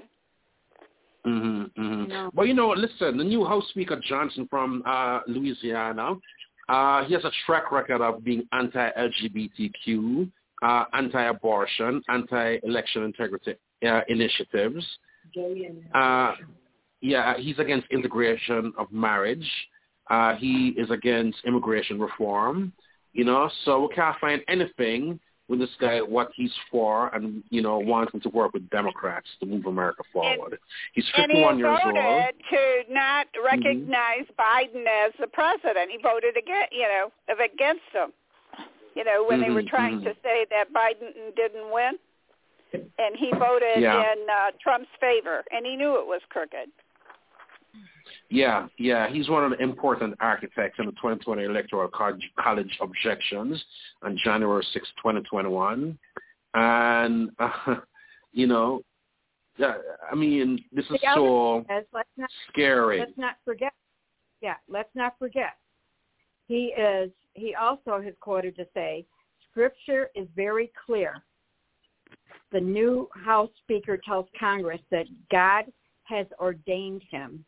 Mhm. Mhm.
No.
Well, you know, listen, the new House Speaker Johnson from uh, Louisiana, uh, he has a track record of being anti-L G B T Q, uh, anti-abortion, anti-election integrity uh, initiatives. Uh, yeah, he's against integration of marriage. Uh, he is against immigration reform. You know, so we can't find anything with this guy what he's for, and you know, wanting to work with Democrats to move America forward. He's
And he
fifty-one years
voted
old.
to not recognize Biden as the president. He voted against, you know, against him. You know, when they were
Mhm,
trying
mhm.
to say that Biden didn't win, and he voted
Yeah.
in uh, Trump's favor, and he knew it was crooked.
Yeah, yeah, he's one of the important architects in the twenty twenty Electoral College objections on January sixth, twenty twenty-one. And, uh, you know, yeah, I mean, this is
The other
so
thing is, let's not
scary.
let's not forget. Yeah, let's not forget. He is. He also is quoted to say, "Scripture is very clear. The new House Speaker tells Congress that God has ordained him."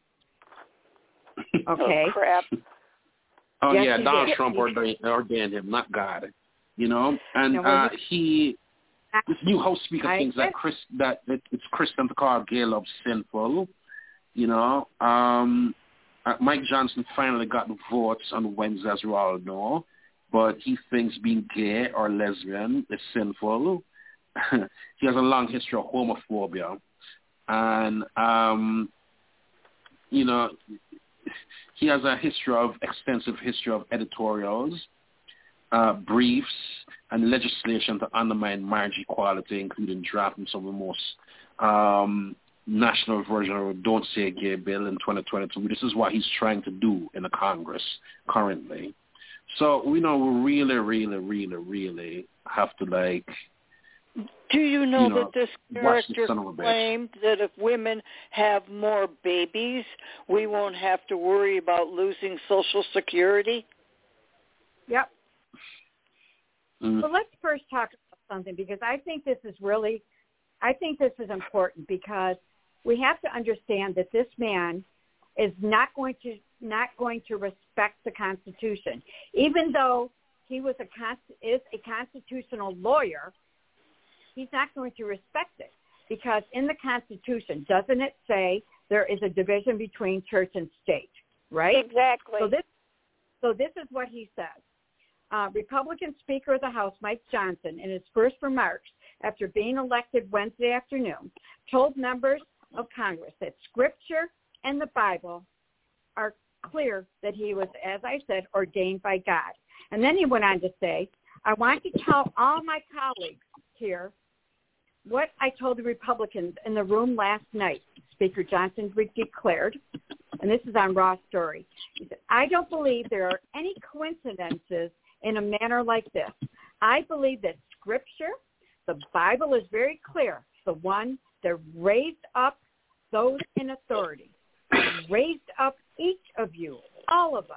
Okay.
Oh, crap.
Oh,
Yes,
yeah,
he
Donald
did.
Trump
He-
ordained, ordained him, not God. You know, and
No, well,
uh, he, this new House Speaker
I
thinks that
agree.
Chris, that, that it's Christian to call gay love sinful. You know, um, uh, Mike Johnson finally got the votes on Wednesday, as we all know, but he thinks being gay or lesbian is sinful. He has a long history of homophobia, and um, you know, he has a history of extensive history of editorials, uh, briefs, and legislation to undermine marriage equality, including drafting some of the most um, national version of the Don't Say Gay bill in twenty twenty-two. This is what he's trying to do in the Congress currently. So we know we really, really, really, really have to like.
Do you know,
You know,
that this
watch the
character
son of a bitch.
claimed that if women have more babies, we won't have to worry about losing Social Security?
Yep.
Mm,
Well, let's first talk about something because I think this is really, I think this is important because we have to understand that this man is not going to not going to respect the Constitution, even though he was a is a constitutional lawyer. He's not going to respect it because in the Constitution, doesn't it say there is a division between church and state, right?
Exactly.
So this, so this is what he says. Uh, Republican Speaker of the House, Mike Johnson, in his first remarks after being elected Wednesday afternoon, told members of Congress that Scripture and the Bible are clear that he was, as I said, ordained by God. And then he went on to say, I want to tell all my colleagues here what I told the Republicans in the room last night, Speaker Johnson declared, and this is on Raw Story. He said, I don't believe there are any coincidences in a manner like this. I believe that Scripture, the Bible is very clear, the one that raised up those in authority, raised up each of you, all of us,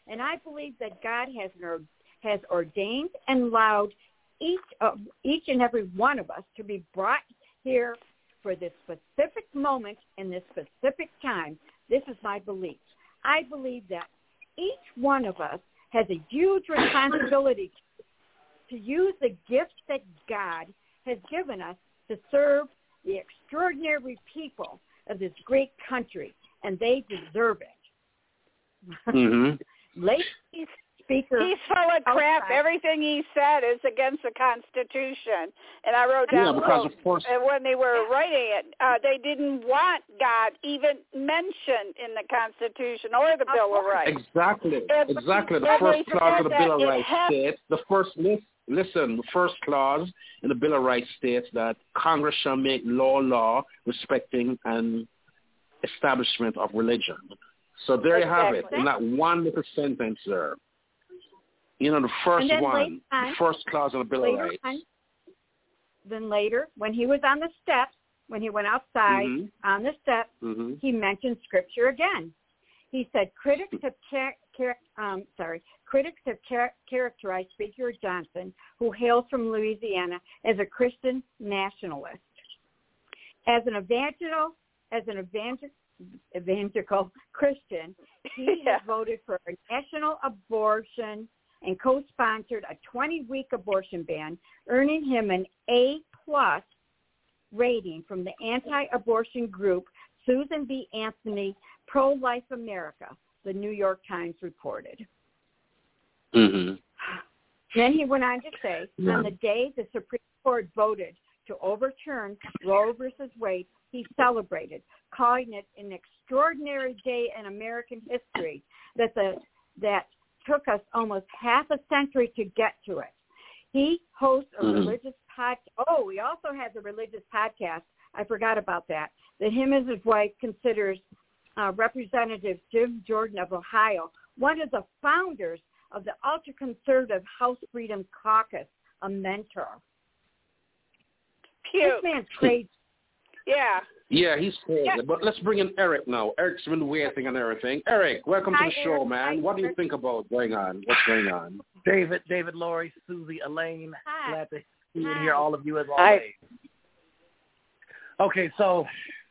And I believe that God has has ordained and allowed each of each and every one of us to be brought here for this specific moment in this specific time. This is my belief. I believe that each one of us has a huge responsibility to use the gifts that God has given us to serve the extraordinary people of this great country, and they deserve it.
Mm-hmm.
Ladies, speaker.
He's full of crap.
outside.
Everything he said is against the Constitution. And I wrote down
yeah, because
notes.
of course,
And when they were writing it, uh, they didn't want God even mentioned in the Constitution or the Bill of Rights.
Exactly.
And,
exactly. The
and
first
they
clause of the
said
Bill of
that it
Rights
has-
states, the first list, listen, the first clause in the Bill of Rights states that Congress shall make law law respecting an establishment of religion. So there you have it, in that one little sentence there. You know, the first one,
on,
the first clause of the Bill of Rights.
On, then later, when he was on the steps, when he went outside
mm-hmm.
on the steps,
mm-hmm.
he mentioned Scripture again. He said, critics have char- char- um, sorry, critics have char- characterized Speaker Johnson, who hails from Louisiana, as a Christian nationalist. As an evangel, as an evangel, evangelical Christian, he
yeah.
has voted for a national abortion and co-sponsored a twenty-week abortion ban, earning him an A-plus rating from the anti-abortion group Susan B. Anthony Pro-Life America, the New York Times reported.
Mm-hmm.
Then he went on to say,
yeah.
on the day the Supreme Court voted to overturn Roe versus Wade, he celebrated, calling it an extraordinary day in American history that the that took us almost half a century to get to it. He hosts a
mm-hmm.
religious podcast. Oh, he also has a religious podcast. I forgot about that. That him and his wife considers uh, Representative Jim Jordan of Ohio, one of the founders of the ultra-conservative House Freedom Caucus, a mentor.
Pew.
This man's crazy.
Yeah.
Yeah, he's crazy.
Yeah.
But let's bring in Eric now. Eric's been waiting and everything. Eric, welcome
Hi,
to the show,
Eric.
man.
Hi,
what do you
Eric.
think about going on? What's going on?
David, David, Lori, Susie, Elaine.
Hi.
Glad to see and
Hi.
hear all of you as
Hi.
always. Okay, so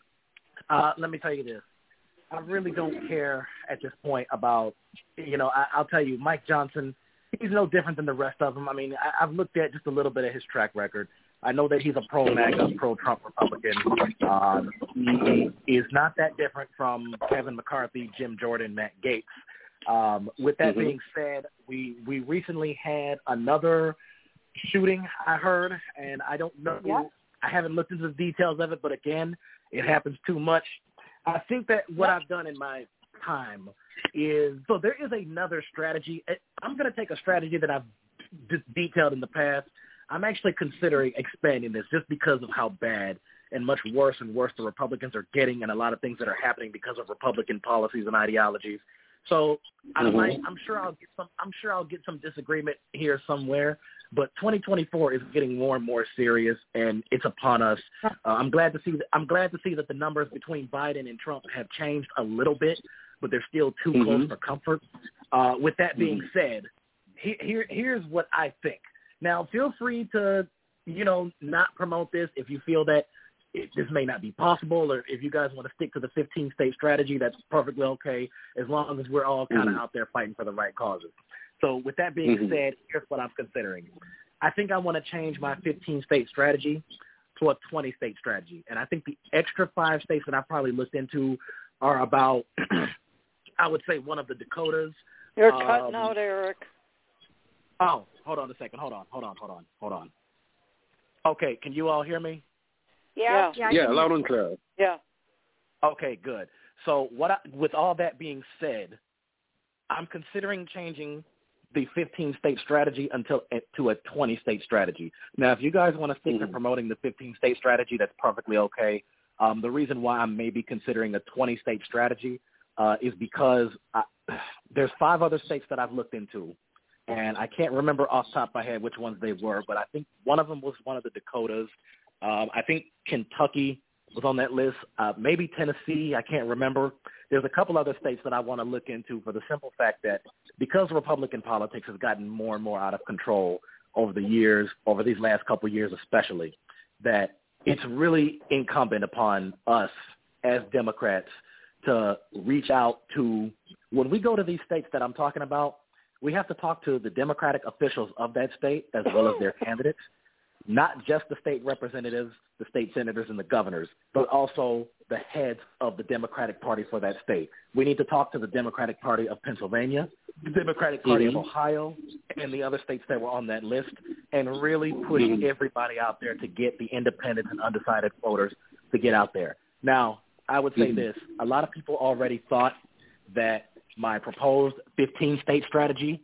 uh, let me tell you this. I really don't care at this point about, you know, I, I'll tell you, Mike Johnson, he's no different than the rest of them. I mean, I, I've looked at just a little bit of his track record. I know that he's a pro-MAGA, pro-Trump Republican. Um, he is not that different from Kevin McCarthy, Jim Jordan, Matt Gaetz. Um, with that
mm-hmm.
being said, we, we recently had another shooting, I heard, and I don't know.
Yep.
I haven't looked into the details of it, but again, it happens too much. I think that what I've done in my time is, so there is another strategy. I'm going to take a strategy that I've d- detailed in the past. I'm actually considering expanding this just because of how bad and much worse and worse the Republicans are getting, and a lot of things that are happening because of Republican policies and ideologies. So I
mm-hmm.
might, I'm sure I'll get some. I'm sure I'll get some disagreement here somewhere. But twenty twenty-four is getting more and more serious, and it's upon us. Uh, I'm glad to see. That, I'm glad to see that the numbers between Biden and Trump have changed a little bit, but they're still too
mm-hmm.
close for comfort. Uh, with that being
mm-hmm.
said, he, here here's what I think. Now, feel free to, you know, not promote this if you feel that it, this may not be possible, or if you guys want to stick to the fifteen-state strategy, that's perfectly okay, as long as we're all kind of
mm-hmm. out
there fighting for the right causes. So with that being
mm-hmm.
said, here's what I'm considering. I think I want to change my fifteen-state strategy to a twenty-state strategy. And I think the extra five states that I probably looked into are about, I would say, one of the Dakotas.
You're
um,
cutting out, Eric.
Oh, hold on a second. Hold on, hold on, hold on, hold on. Okay, can you all hear me?
Yeah.
Yeah.
Yeah, loud and clear.
Yeah.
Okay, good. So what? I, with all that being said, I'm considering changing the fifteen-state strategy until to a twenty-state strategy. Now, if you guys want to stick
mm-hmm.
to promoting the fifteen-state strategy, that's perfectly okay. Um, the reason why I'm maybe considering a twenty-state strategy uh, is because I, there's five other states that I've looked into, and I can't remember off the top of my head which ones they were, but I think one of them was one of the Dakotas. Um, I think Kentucky was on that list. Uh, maybe Tennessee, I can't remember. There's a couple other states that I want to look into for the simple fact that because Republican politics has gotten more and more out of control over the years, over these last couple of years especially, that it's really incumbent upon us as Democrats to reach out to, when we go to these states that I'm talking about, we have to talk to the Democratic officials of that state as well as their candidates, not just the state representatives, the state senators, and the governors, but also the heads of the Democratic Party for that state. We need to talk to the Democratic Party of Pennsylvania, the Democratic Party mm-hmm. of Ohio, and the other states that were on that list, and really push mm-hmm. everybody out there to get the independents and undecided voters to get out there. Now, I would say mm-hmm. this. A lot of people already thought that my proposed fifteen-state strategy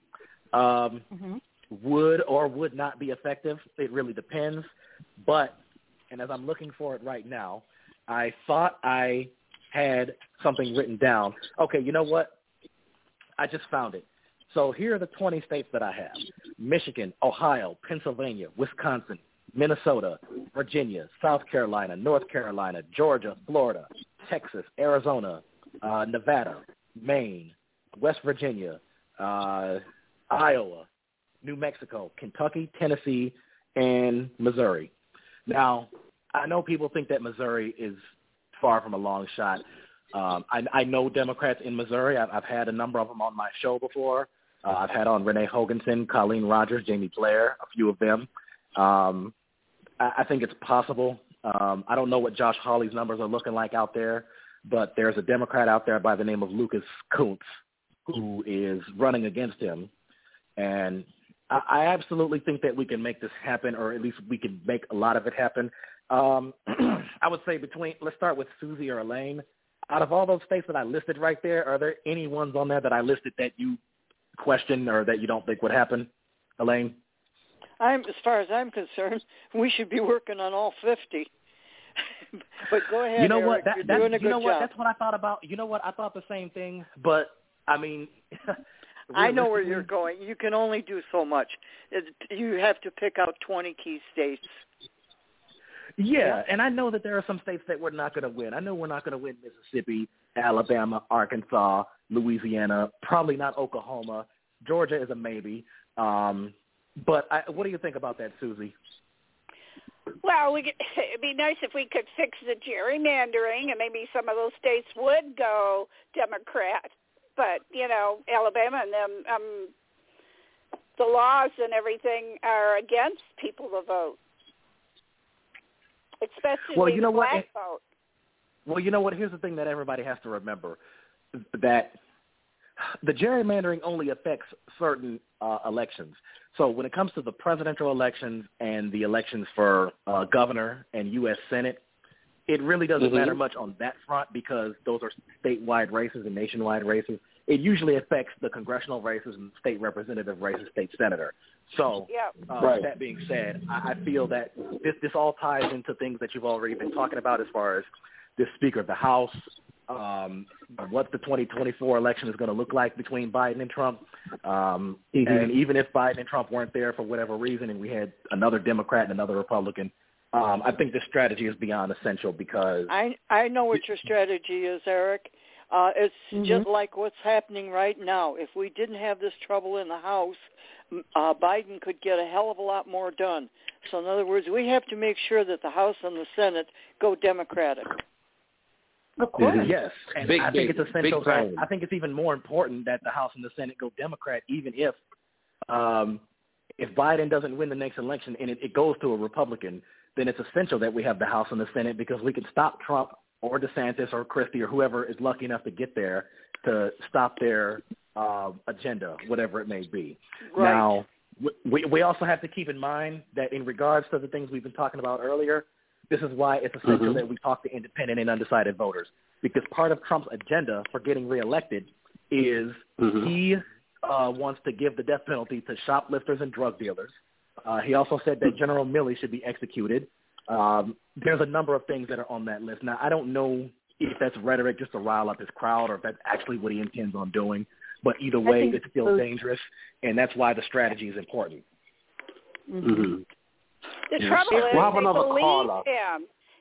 um, mm-hmm. would or would not be effective. It really depends. But, and as I'm looking for it right now, I thought I had something written down. Okay, you know what? I just found it. So here are the twenty states that I have: Michigan, Ohio, Pennsylvania, Wisconsin, Minnesota, Virginia, South Carolina, North Carolina, Georgia, Florida, Texas, Arizona, uh, Nevada, Maine, West Virginia, uh, Iowa, New Mexico, Kentucky, Tennessee, and Missouri. Now, I know people think that Missouri is far from a long shot. Um, I, I know Democrats in Missouri. I've, I've had a number of them on my show before. Uh, I've had on Renee Hoganson, Colleen Rogers, Jamie Blair, a few of them. Um, I, I think it's possible. Um, I don't know what Josh Hawley's numbers are looking like out there, but there's a Democrat out there by the name of Lucas Kuntz who is running against him. And I, I absolutely think that we can make this happen, or at least we can make a lot of it happen. Um, I would say between, let's start with Susie or Elaine. Out of all those states that I listed right there, are there any ones on there that I listed that you question or that you don't think would happen, Elaine?
I'm, as far as I'm concerned, we should be working on all fifty. But go ahead,
you know
Eric.
what? That,
You're
that,
doing a
you
good
know what?
job.
That's what I thought about. You know what? I thought the same thing, but I mean,
I know where you're going. You can only do so much. You have to pick out twenty key states.
Yeah,
yeah.
and I know that there are some states that we're not going to win. I know we're not going to win Mississippi, Alabama, Arkansas, Louisiana, probably not Oklahoma. Georgia is a maybe. Um, but I, what do you think about that, Susie?
Well, we could, it'd be nice if we could fix the gerrymandering, and maybe some of those states would go Democrat. But, you know, Alabama and them, um, the laws and everything are against people to vote, especially
well, you know
the black
what?
vote.
Well, you know what? Here's the thing that everybody has to remember, that the gerrymandering only affects certain uh, elections. So when it comes to the presidential elections and the elections for uh, governor and U S Senate, it really doesn't mm-hmm. matter much on that front because those are statewide races and nationwide races. It usually affects the congressional races and state representative races, state senator. So
yeah.
uh,
right.
with that being said, I, I feel that this, this all ties into things that you've already been talking about as far as the Speaker of the House, um, what the twenty twenty-four election is going to look like between Biden and Trump. Um, mm-hmm. And even if Biden and Trump weren't there for whatever reason and we had another Democrat and another Republican, um, I think this strategy is beyond essential because...
I, I know what your strategy is, Eric. Uh, it's mm-hmm. just like what's happening right now. If we didn't have this trouble in the House, uh, Biden could get a hell of a lot more done. So in other words, we have to make sure that the House and the Senate go Democratic.
Of course.
Yes, and
big,
I
big,
think it's essential.
That,
I think it's even more important that the House and the Senate go Democrat, even if um, if Biden doesn't win the next election and it, it goes to a Republican, then it's essential that we have the House and the Senate because we can stop Trump or DeSantis or Christie or whoever is lucky enough to get there to stop their uh, agenda, whatever it may be.
Right.
Now, we, we also have to keep in mind that in regards to the things we've been talking about earlier, this is why it's essential mm-hmm. that we talk to independent and undecided voters, because part of Trump's agenda for getting reelected is mm-hmm. he uh, wants to give the death penalty to shoplifters and drug dealers. Uh, he also said that General Milley should be executed. Um, there's a number of things that are on that list. Now, I don't know if that's rhetoric just to rile up his crowd or if that's actually what he intends on doing, but either way, it's still so. dangerous, and that's why the strategy is important.
Mm-hmm. The
yes.
trouble is
we'll
they believe
caller.
him.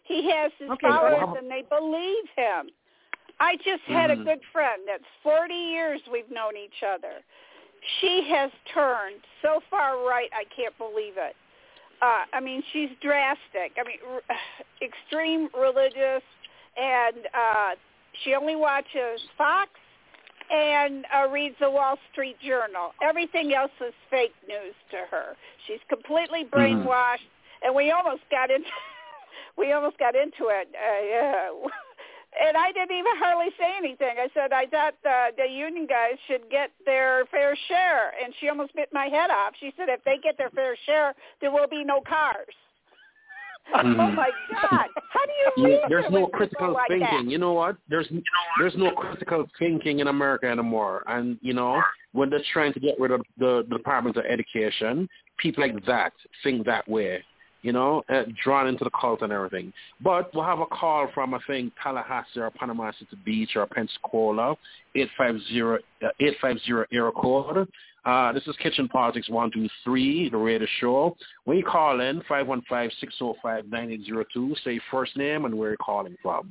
He has his
Okay,
followers,
well,
and they believe him. I just had
mm-hmm.
a good friend. That's forty years we've known each other. She has turned so far right, I can't believe it. Uh, I mean, she's drastic. I mean, r- extreme religious, and uh, she only watches Fox and uh, reads the Wall Street Journal. Everything else is fake news to her. She's completely brainwashed, mm-hmm. and we almost got into we almost got into it. Uh, yeah. And I didn't even hardly say anything. I said I thought uh, the union guys should get their fair share, and she almost bit my head off. She said if they get their fair share, there will be no cars. Mm. Oh my God! How do you read
There's
it
no
with
critical
like
thinking.
that?
You know what? There's there's no critical thinking in America anymore. And you know, when they're trying to get rid of the, the Department of Education, people like that think that way. You know, uh, drawn into the cult and everything. But we'll have a call from, I think, Tallahassee or Panama City Beach or Pensacola, eight five zero, uh, eight five zero area code. Uh, this is Kitchen Politics one two three, the radio show. When you call in, five one five, six zero five, nine eight zero two, say your first name and where you're calling from.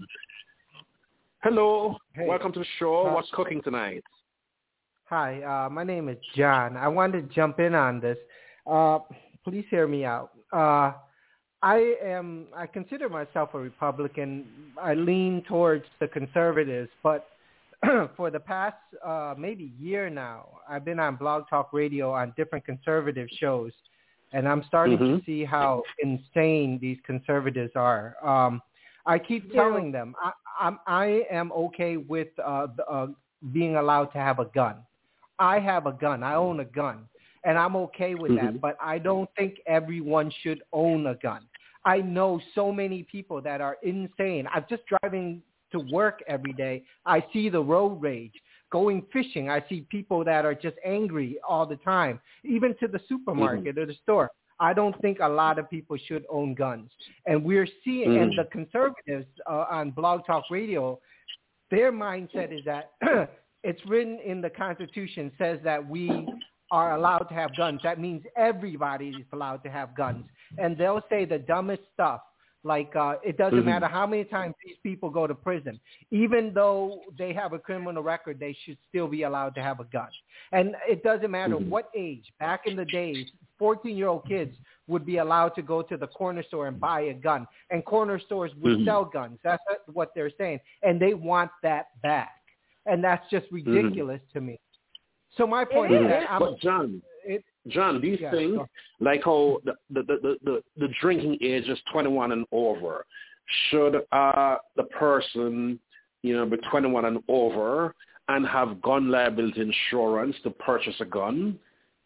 Hello.
Hey.
Welcome to the show.
Uh,
What's cooking tonight?
Hi, uh, my name is John. I wanted to jump in on this. Uh, please hear me out. Uh, I am. I consider myself a Republican. I lean towards the conservatives, but for the past uh, maybe year now, I've been on Blog Talk Radio on different conservative shows, and I'm starting
mm-hmm.
to see how insane these conservatives are. Um, I keep telling them I, I'm, I am okay with uh, uh, being allowed to have a gun. I have a gun. I own a gun. And I'm okay with
mm-hmm.
that, but I don't think everyone should own a gun. I know so many people that are insane. I'm just driving to work every day. I see the road rage. Going fishing, I see people that are just angry all the time, even to the supermarket mm-hmm. or the store. I don't think a lot of people should own guns. And we're seeing, mm-hmm. and the conservatives uh, on Blog Talk Radio, their mindset is that it's written in the Constitution, says that we are allowed to have guns. That means everybody is allowed to have guns. And they'll say the dumbest stuff, like uh, it doesn't mm-hmm. matter how many times these people go to prison. Even though they have a criminal record, they should still be allowed to have a gun. And it doesn't matter mm-hmm. what age. Back in the days, fourteen-year-old kids would be allowed to go to the corner store and buy a gun. And corner stores would mm-hmm. sell guns. That's what they're saying. And they want that back. And that's just ridiculous mm-hmm. to me. So my point is, is that I'm,
but John,
it,
John, do you
yeah,
think
so.
like how the the, the, the the drinking age is twenty-one and over? Should uh, the person, you know, be twenty-one and over and have gun liability insurance to purchase a gun?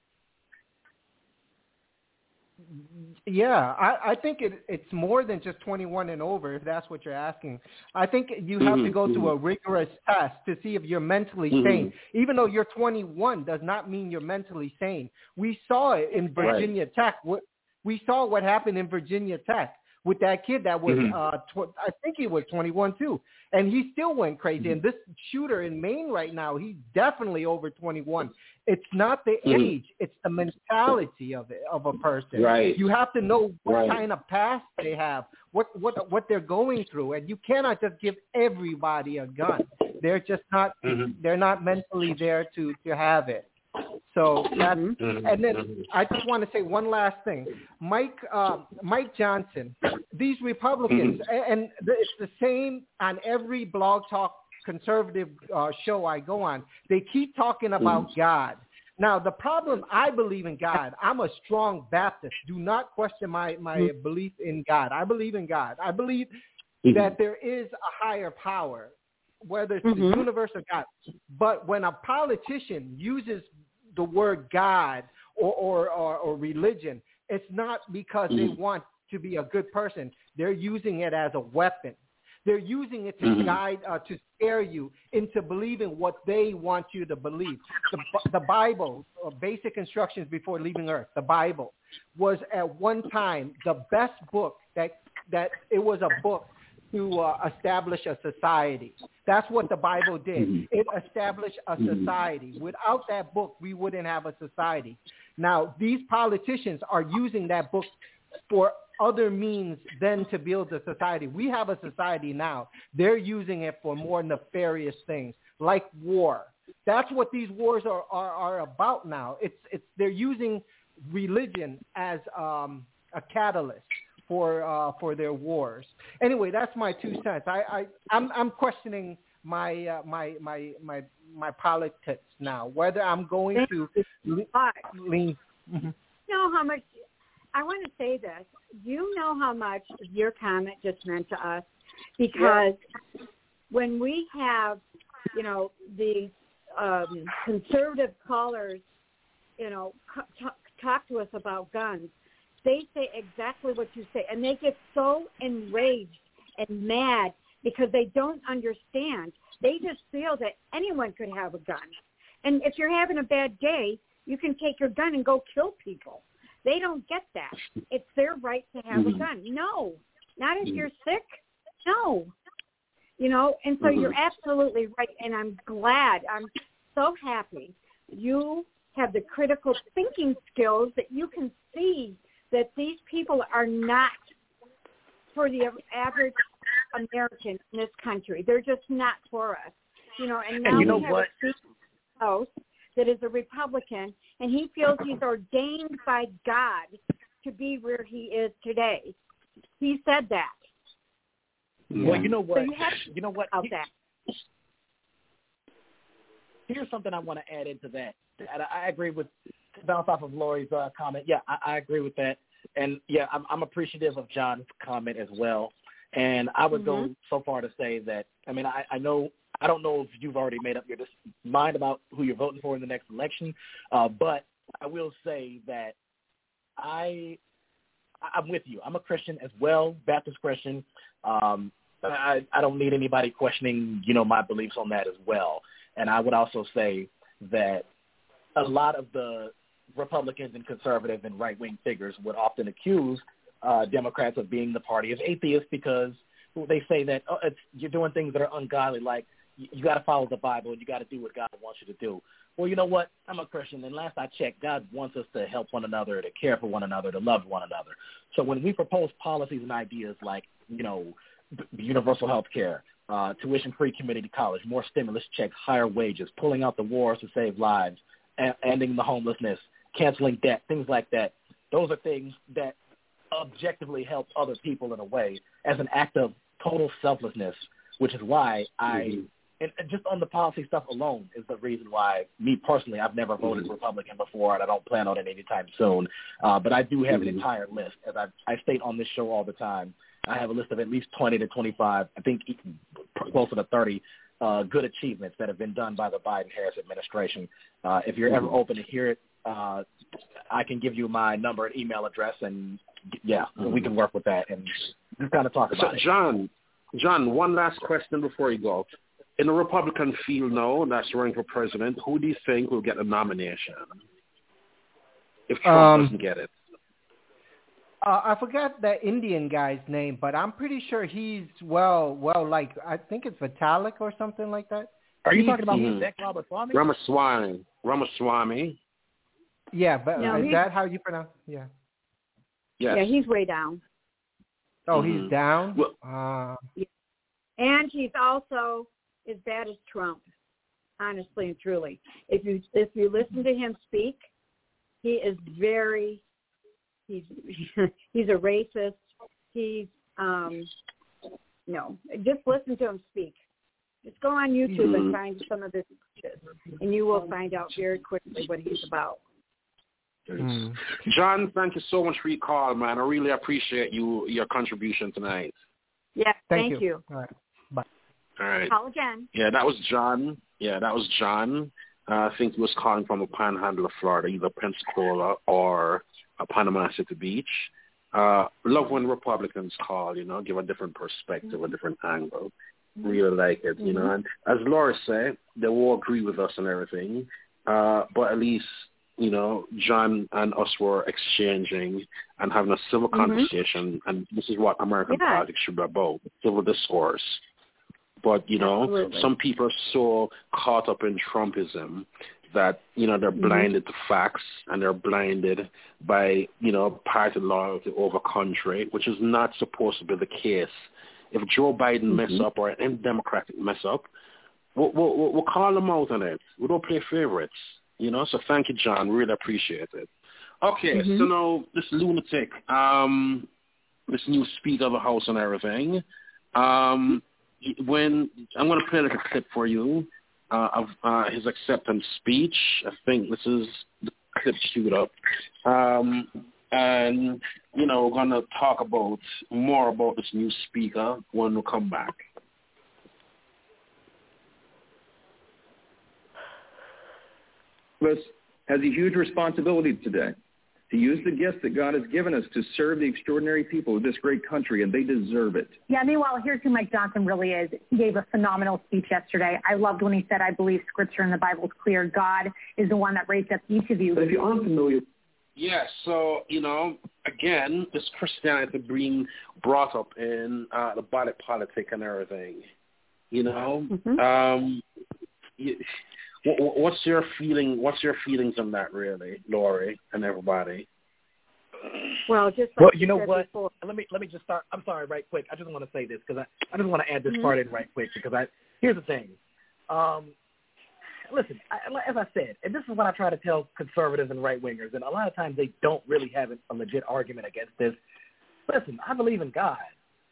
Yeah, I, I think it, it's more than just twenty-one and over, if that's what you're asking. I think you have mm-hmm, to go mm-hmm. through a rigorous test to see if you're mentally mm-hmm. sane. Even though you're twenty-one does not mean you're mentally sane. We saw it in Virginia right. Tech. We saw what happened in Virginia Tech with that kid that was, mm-hmm. uh, tw- I think he was twenty-one too. And he still went crazy. Mm-hmm. And this shooter in Maine right now, he's definitely over twenty-one. It's not the mm-hmm. age, it's the mentality of it, of a person.
Right.
You have to know what
right.
kind of past they have, what, what what they're going through, and you cannot just give everybody a gun. They're just not mm-hmm. they're not mentally there to, to have it. So that's mm-hmm. and then I just want to say one last thing. Mike uh, Mike Johnson, these Republicans, mm-hmm. and it's the same on every Blog Talk conservative uh, show I go on. They keep talking about mm-hmm. God. Now, the problem, I believe in God. I'm a strong Baptist. Do not question my, my mm-hmm. belief in God. I believe in God. I believe mm-hmm. that there is a higher power, whether it's mm-hmm. the universe or God. But when a politician uses the word God or, or, or, or religion, it's not because mm-hmm. they want to be a good person. They're using it as a weapon. They're using it to mm-hmm. guide, uh, to scare you into believing what they want you to believe. The, the Bible, uh, basic instructions before leaving Earth, the Bible was at one time the best book that, that it was a book to uh, establish a society. That's what the Bible did. Mm-hmm. It established a society. Mm-hmm. Without that book, we wouldn't have a society. Now, these politicians are using that book for other means than to build a society. We have a society now. They're using it for more nefarious things like war. That's what these wars are, are, are about now. It's it's they're using religion as um, a catalyst for uh, for their wars. Anyway, that's my two cents. I, I I'm I'm questioning my uh, my my my my politics now. Whether I'm going to lean.
Mm-hmm. You know how much I want to say this. You know how much your comment just meant to us, because yeah. when we have, you know, these um, conservative callers, you know, c- talk to us about guns, they say exactly what you say, and they get so enraged and mad because they don't understand. They just feel that anyone could have a gun. And if you're having a bad day, you can take your gun and go kill people. They don't get that. It's their right to have mm-hmm. a gun. No, not if you're sick. No. You know, and so mm-hmm. you're absolutely right, and I'm glad. I'm so happy you have the critical thinking skills that you can see that these people are not for the average American in this country. They're just not for us. You know, and now
and you know
we have
what?
a Speaker House that is a Republican, and he feels he's ordained by God to be where he is today. He said that.
Well, you know what?
So you, have
you know what?
About that.
Here's something I want to add into that. And I agree with, to bounce off of Lori's uh, comment, yeah, I, I agree with that. And, yeah, I'm, I'm appreciative of John's comment as well. And I would mm-hmm. go so far to say that, I mean, I, I know, I don't know if you've already made up your mind about who you're voting for in the next election, uh, but I will say that I, I'm with you. I'm a Christian as well, Baptist Christian. Um, I, I don't need anybody questioning, you know, my beliefs on that as well. And I would also say that a lot of the Republicans and conservative and right-wing figures would often accuse uh, Democrats of being the party of atheists because they say that oh, it's, you're doing things that are ungodly, like you, you got to follow the Bible and you got to do what God wants you to do. Well, you know what? I'm a Christian, and last I checked, God wants us to help one another, to care for one another, to love one another. So when we propose policies and ideas like, you know, b- universal health care, uh, tuition-free community college, more stimulus checks, higher wages, pulling out the wars to save lives, a- ending the homelessness, canceling debt, things like that, those are things that objectively help other people in a way as an act of total selflessness, which is why I, and just on the policy stuff alone is the reason why me personally, I've never voted mm-hmm. Republican before, and I don't plan on it anytime soon. Uh, but I do have mm-hmm. an entire list, as I, I state on this show all the time. I have a list of at least twenty to twenty-five, I think closer to thirty uh, good achievements that have been done by the Biden-Harris administration. Uh, if you're ever open to hear it, uh, I can give you my number and email address, and yeah, mm-hmm. we can work with that and just kind of talk about
so,
it.
John, John, one last question before you go. In the Republican field now that's running for president, who do you think will get a nomination if Trump
um,
doesn't get it?
Uh, I forgot that Indian guy's name, but I'm pretty sure he's well, well, like I think it's Vitalik or something like that.
Are you
he's,
talking about
mm-hmm.
Vivek Ramaswamy?
Ramaswamy. Ramaswamy.
Yeah, but
no,
is that how you pronounce? Yeah.
Yes.
Yeah, he's way down.
Oh,
mm-hmm.
he's down.
Well,
uh,
yeah. And he's also as bad as Trump, honestly and truly. If you if you listen to him speak, he is very. He's he's a racist. He's um no. Just listen to him speak. Just go on YouTube mm-hmm. and find some of this shit, and you will find out very quickly what he's about.
Mm. John, thank you so much for your call, man. I really appreciate you your contribution tonight.
Yeah,
thank,
thank
you.
you.
All right, bye.
All right.
Call again.
Yeah, that was John. Yeah, that was John. Uh, I think he was calling from a panhandle of Florida, either Pensacola or uh, Panama City Beach. Uh, love when Republicans call, you know, give a different perspective, mm-hmm. a different angle. Really like it, you mm-hmm. know. And as Laura said, they will agree with us and everything, uh, but at least, you know, John and us were exchanging and having a civil mm-hmm. conversation, and this is what American yeah. politics should be about, civil discourse. But, you know, Absolutely. Some people are so caught up in Trumpism that, you know, they're blinded mm-hmm. to facts and they're blinded by, you know, party loyalty over country, which is not supposed to be the case. If Joe Biden mm-hmm. mess up or any Democratic mess up, we'll, we'll, we'll call them out on it. We don't play favorites, you know. So thank you, John. Really appreciate it. Okay, mm-hmm. so now this lunatic, um, this new Speaker of the House and everything, um, when I'm going to play like a clip for you uh, of uh, his acceptance speech. I think this is the clip queued up. Um, and, you know, we're going to talk about more about this new Speaker when we come back.
Congress has a huge responsibility today to use the gifts that God has given us to serve the extraordinary people of this great country, and they deserve it.
Yeah, meanwhile, here's who Mike Johnson really is. He gave a phenomenal speech yesterday. I loved when he said, I believe Scripture in the Bible is clear. God is the one that raised up each of you.
But if you aren't familiar...
Yes, so, you know, again, this Christianity being brought up in uh, the body politic and everything, you know? Mm-hmm. Um, you, What's your feeling? What's your feelings on that, really, Lori and everybody?
Well, just like
well,
you
you know
said
what?
Before.
Let me let me just start. I'm sorry, right quick. I just want to say this because I, I just want to add this
mm-hmm.
part in right quick because I here's the thing. Um, listen, I, as I said, and this is what I try to tell conservatives and right wingers, and a lot of times they don't really have a legit argument against this. Listen, I believe in God.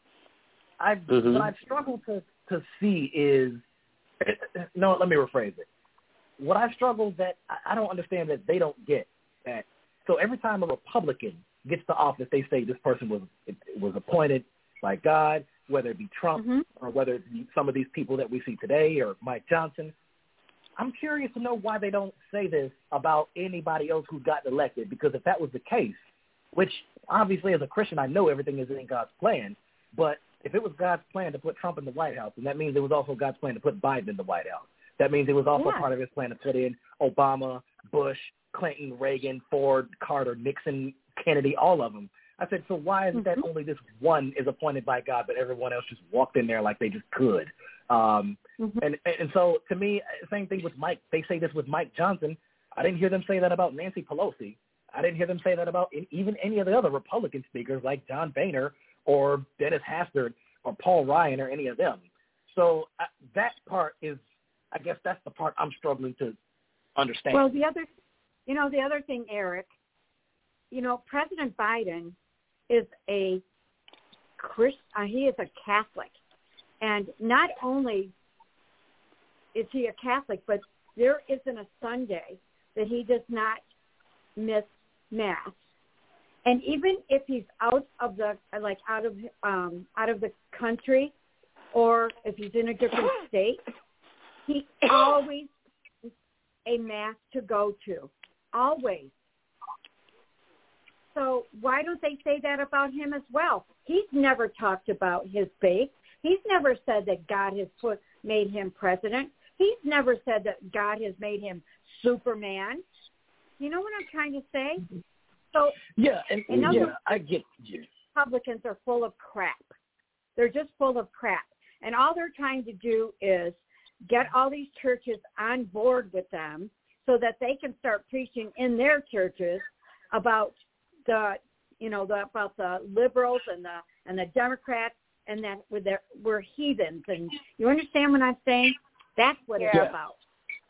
I mm-hmm. what I struggle to to see is no. Let me rephrase it. What I struggle that I don't understand that they don't get that. So every time a Republican gets to office, they say this person was was appointed by God, whether it be Trump mm-hmm. or whether it be some of these people that we see today or Mike Johnson. I'm curious to know why they don't say this about anybody else who got elected, because if that was the case, which obviously as a Christian I know everything is in God's plan, but if it was God's plan to put Trump in the White House, then that means it was also God's plan to put Biden in the White House. That means it was also yeah. part of his plan to put in Obama, Bush, Clinton, Reagan, Ford, Carter, Nixon, Kennedy, all of them. I said, so why is it mm-hmm. that only this one is appointed by God, but everyone else just walked in there like they just could? Um, mm-hmm. and, and so to me, same thing with Mike. They say this with Mike Johnson. I didn't hear them say that about Nancy Pelosi. I didn't hear them say that about even any of the other Republican speakers like John Boehner or Dennis Hastert or Paul Ryan or any of them. So uh, that part is, I guess that's the part I'm struggling to understand.
Well, the other, you know, the other thing, Eric, you know, President Biden is a Christ, uh, he is a Catholic, and not only is he a Catholic, but there isn't a Sunday that he does not miss Mass. And even if he's out of the like out of um, out of the country, or if he's in a different state. He always has a Mass to go to, always. So why don't they say that about him as well? He's never talked about his faith. He's never said that God has put made him president. He's never said that God has made him Superman. You know what I'm trying to say? So
yeah, and, and yeah,
words,
I get you.
Republicans are full of crap. They're just full of crap, and all they're trying to do is get all these churches on board with them so that they can start preaching in their churches about the, you know, the, about the liberals and the and the Democrats, and that we're, we're heathens. And you understand what I'm saying? That's what yeah. it's about.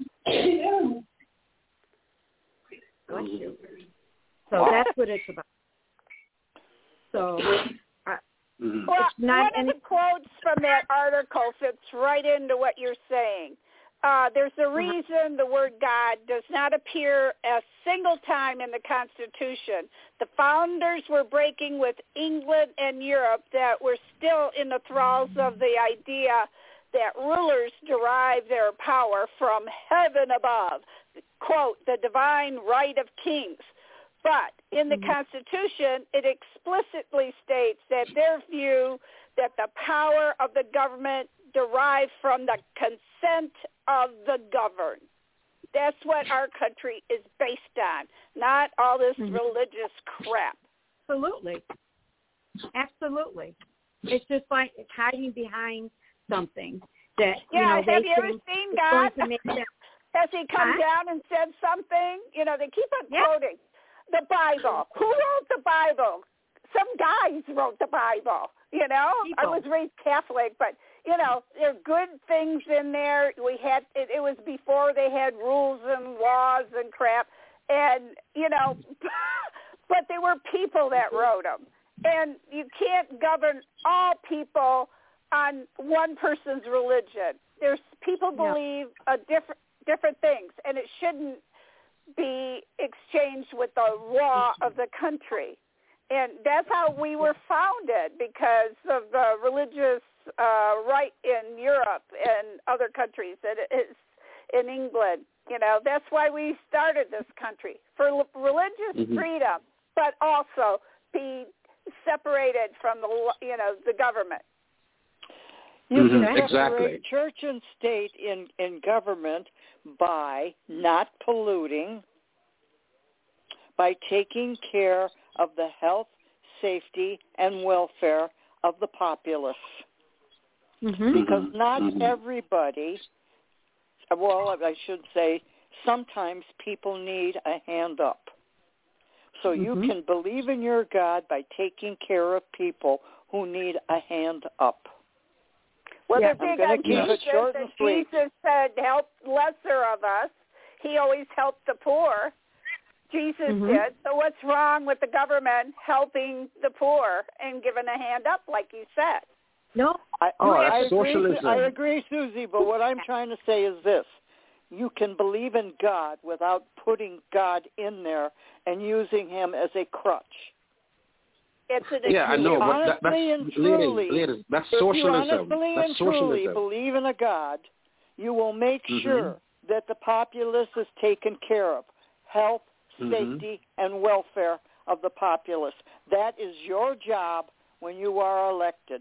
Bless you. So that's what it's about. So
Mm-hmm. Well, one any- of the quotes from that article fits right into what you're saying. Uh, there's a reason the word God does not appear a single time in the Constitution. The founders were breaking with England and Europe that were still in the thralls of the idea that rulers derive their power from heaven above, quote, the divine right of kings. But in the Constitution, it explicitly states that their view that the power of the government derives from the consent of the governed. That's what our country is based on, not all this mm-hmm. religious crap.
Absolutely. Absolutely. It's just like it's hiding behind something that,
yeah,
you know,
have
they
you ever
think
seen
it's
God?
going to make them
Has he come
Huh?
down and said something? You know, they keep on
Yeah.
quoting the Bible. Who wrote the Bible? Some guys wrote the Bible. You know,
People.
I was raised Catholic, but you know, there are good things in there. We had it, it was before they had rules and laws and crap, and you know, but they were people that wrote them, and you can't govern all people on one person's religion. There's people
Yeah.
believe a different different things, and it shouldn't be exchanged with the law of the country. And that's how we were founded, because of the religious uh, right in Europe and other countries. It is in England. You know, that's why we started this country, for l- religious
Mhm.
freedom, but also be separated from the, you know, the government.
You
Mhm,
can separate
exactly.
church and state in, in government by not polluting, by taking care of the health, safety, and welfare of the populace.
Mm-hmm.
Because not
Mhm.
everybody, well, I should say, sometimes people need a hand up. So you
Mhm.
can believe in your God by taking care of people who need a hand up.
Well,
Yeah.
they're
I'm
big
gonna
on
keep it
Jesus,
short and
and
sweet.
Jesus said, help lesser of us. He always helped the poor. Jesus
Mhm.
did. So what's wrong with the government helping the poor and giving a hand up, like you said?
No.
I,
Oh,
I
that's
agree,
socialism.
I agree, Susie, but what I'm trying to say is this. You can believe in God without putting God in there and using him as a crutch.
It's an
Yeah, I
If
know,
you
but that, that's
honestly and truly,
ladies, ladies, that's
if you
socialism.
honestly
That's
and truly
socialism.
believe in a God, you will make
Mhm.
sure that the populace is taken care of. Health,
Mhm.
safety, and welfare of the populace. That is your job when you are elected.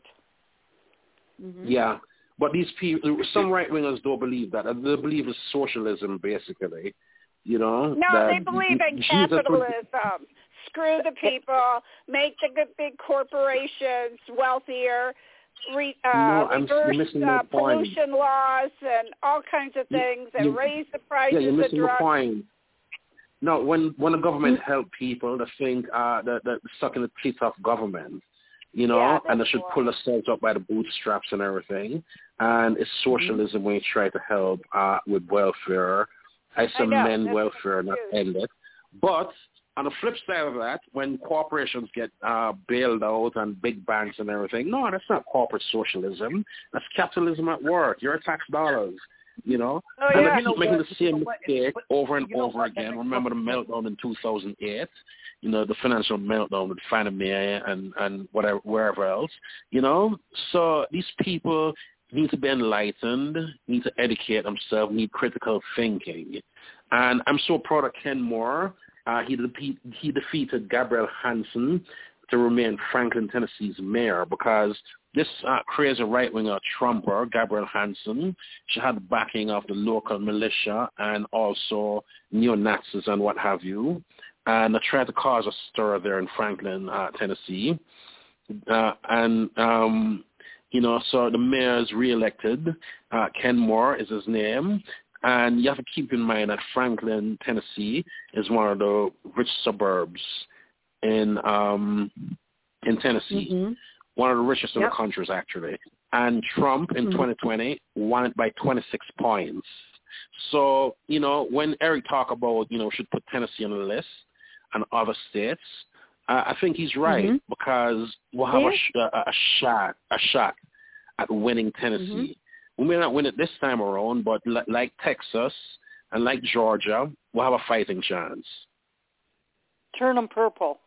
Mm-hmm.
Yeah, but these people, some right wingers don't believe that. They believe it's socialism, basically. You know.
No,
that
they believe in
Jesus would-
capitalism. Screw the people. Make the good big corporations wealthier. Re, uh,
No, I'm- you're
reverse
missing
uh,
the point.
pollution laws and all kinds of
You-
things, and
you-
raise the
Yeah,
prices
you're
of
missing the
drugs.
point. No, when when the government help people, they think uh, that that sucking the teeth off government, you know,
Yeah,
and they
that's
should
why.
pull themselves up by the bootstraps and everything. And it's socialism when you try to help uh, with welfare. I
I
say
know,
men
that's
welfare, not
confused.
end it. But on the flip side of that, when corporations get uh, bailed out and big banks and everything, no, that's not corporate socialism. That's capitalism at work. Your tax dollars, you know.
Oh,
and
yeah.
they
You know
keep making
what?
the same
You know what?
mistake
But-
over and
you know
over
what?
again.
That
Remember the
makes no
meltdown in two thousand eight, you know, the financial meltdown with Fannie Mae and, and whatever, wherever else, you know. So these people need to be enlightened, need to educate themselves, need critical thinking. And I'm so proud of Ken Moore. Uh, he, defeat, he defeated Gabrielle Hansen to remain Franklin, Tennessee's mayor, because this uh, crazy right-winger Trumper, Gabrielle Hansen, she had the backing of the local militia and also neo-Nazis and what have you. And they tried to cause a stir there in Franklin, uh, Tennessee. Uh, and, um, you know, so the mayor is reelected. Uh, Ken Moore is his name. And you have to keep in mind that Franklin, Tennessee, is one of the rich suburbs in um, in Tennessee,
Mm-hmm.
one of the richest in
Yep.
the country, actually. And Trump in
Mhm.
twenty twenty won it by twenty-six points. So, you know, when Eric talk about, you know, should put Tennessee on the list and other states, uh, I think he's right,
Mhm.
because we'll have
Yeah.
a, sh- a, a shot, a shot at winning Tennessee. We may not win it this time around, but li- like Texas and like Georgia, we'll have a fighting chance.
Turn them purple.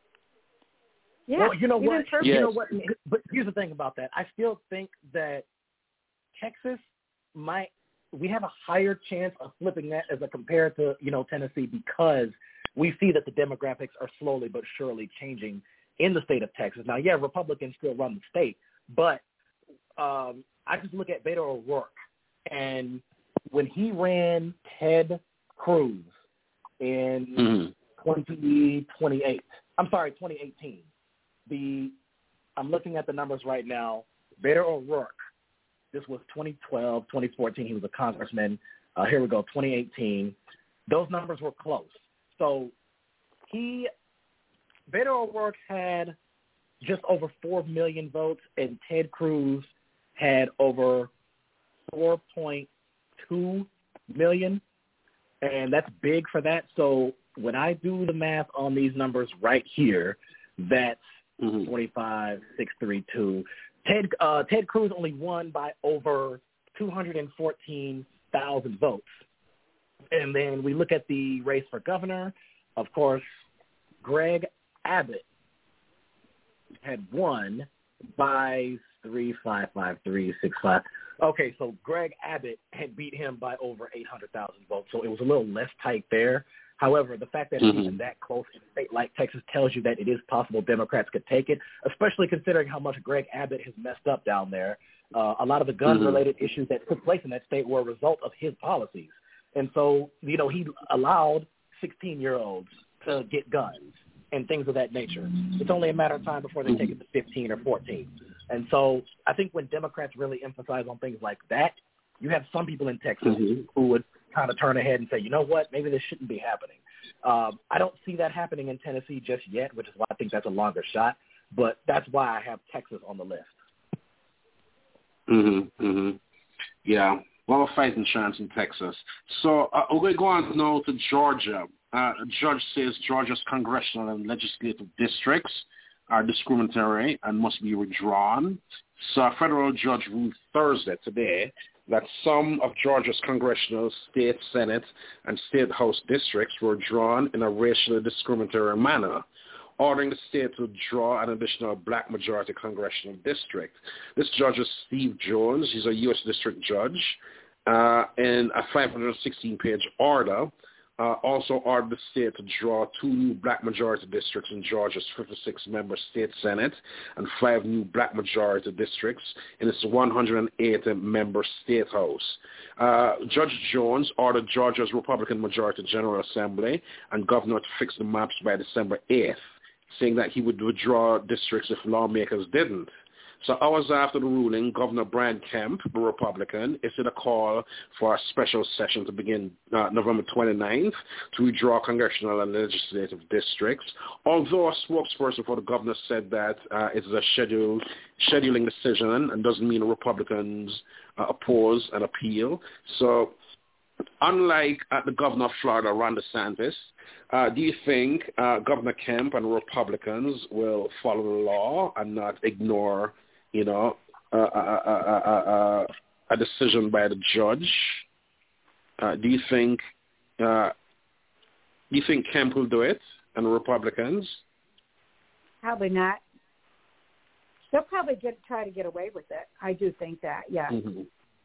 Yeah.
Well, you know
even
what?
purple.
You
Yes.
know what? But here's the thing about that. I still think that Texas might. We have a higher chance of flipping that as a compared to you know Tennessee, because we see that the demographics are slowly but surely changing in the state of Texas. Now, yeah, Republicans still run the state, but um, I just look at Beto O'Rourke, and when he ran Ted Cruz in
Mm-hmm.
twenty twenty-eight, I'm sorry, twenty eighteen. The I'm looking at the numbers right now. Beto O'Rourke This was twenty twelve, twenty fourteen. He was a congressman. Uh, here we go, twenty eighteen. Those numbers were close. So he, Beto O'Rourke had just over four million votes, and Ted Cruz had over four point two million, and that's big for that. So when I do the math on these numbers right here, that's mm-hmm. twenty-five, six, three, two. Ted uh, Ted Cruz only won by over two hundred fourteen thousand votes. And then we look at the race for governor. Of course, Greg Abbott had won by three, five, five, three, six, five. Okay, so Greg Abbott had beat him by over eight hundred thousand votes, so it was a little less tight there. However, the fact that it's mm-hmm. even that close in a state like Texas tells you that it is possible Democrats could take it, especially considering how much Greg Abbott has messed up down there. Uh, a lot of the gun-related mm-hmm. issues that took place in that state were a result of his policies. And so, you know, he allowed sixteen-year-olds to get guns and things of that nature. It's only a matter of time before they take it to fifteen or fourteen. And so I think when Democrats really emphasize on things like that, you have some people in Texas mm-hmm. who would kind of turn ahead and say, you know what, maybe this shouldn't be happening. Um, I don't see that happening in Tennessee just yet, which is why I think that's a longer shot. But that's why I have Texas on the list.
Mm-hmm, mm-hmm. Yeah, well, a fighting chance in Texas. So uh, we're going to go on now to Georgia. Uh, a judge says Georgia's congressional and legislative districts are discriminatory and must be withdrawn. So a federal judge ruled Thursday, today, that some of Georgia's congressional, state senate, and state house districts were drawn in a racially discriminatory manner, ordering the state to draw an additional black majority congressional district. This judge is Steve Jones. He's a U S district judge. Uh, in a five hundred sixteen page order, uh, also ordered the state to draw two new black majority districts in Georgia's fifty-six member state senate and five new black majority districts in its one hundred eighty member state house. Uh, Judge Jones ordered Georgia's Republican majority General Assembly and governor to fix the maps by December eighth, saying that he would withdraw districts if lawmakers didn't. So hours after the ruling, Governor Brian Kemp, the Republican, issued a call for a special session to begin uh, November twenty-ninth to withdraw congressional and legislative districts, although a spokesperson for the governor said that uh, it is a schedule, scheduling decision and doesn't mean Republicans uh, oppose an appeal. So unlike uh, the governor of Florida, Ron DeSantis, uh, do you think uh, Governor Kemp and Republicans will follow the law and not ignore, you know, uh, uh, uh, uh, uh, a decision by the judge? Uh, do you think uh, do you think Kemp will do it and the Republicans?
Probably not. They'll probably get try to get away with it. I do think that, yeah.
Mm-hmm.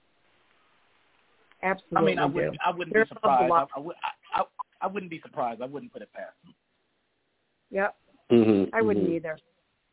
Absolutely.
I mean, I wouldn't, I wouldn't be surprised. I, I, would, I, I, I wouldn't be surprised. I wouldn't put it past them.
Yep.
Mm-hmm.
I wouldn't
mm-hmm.
either.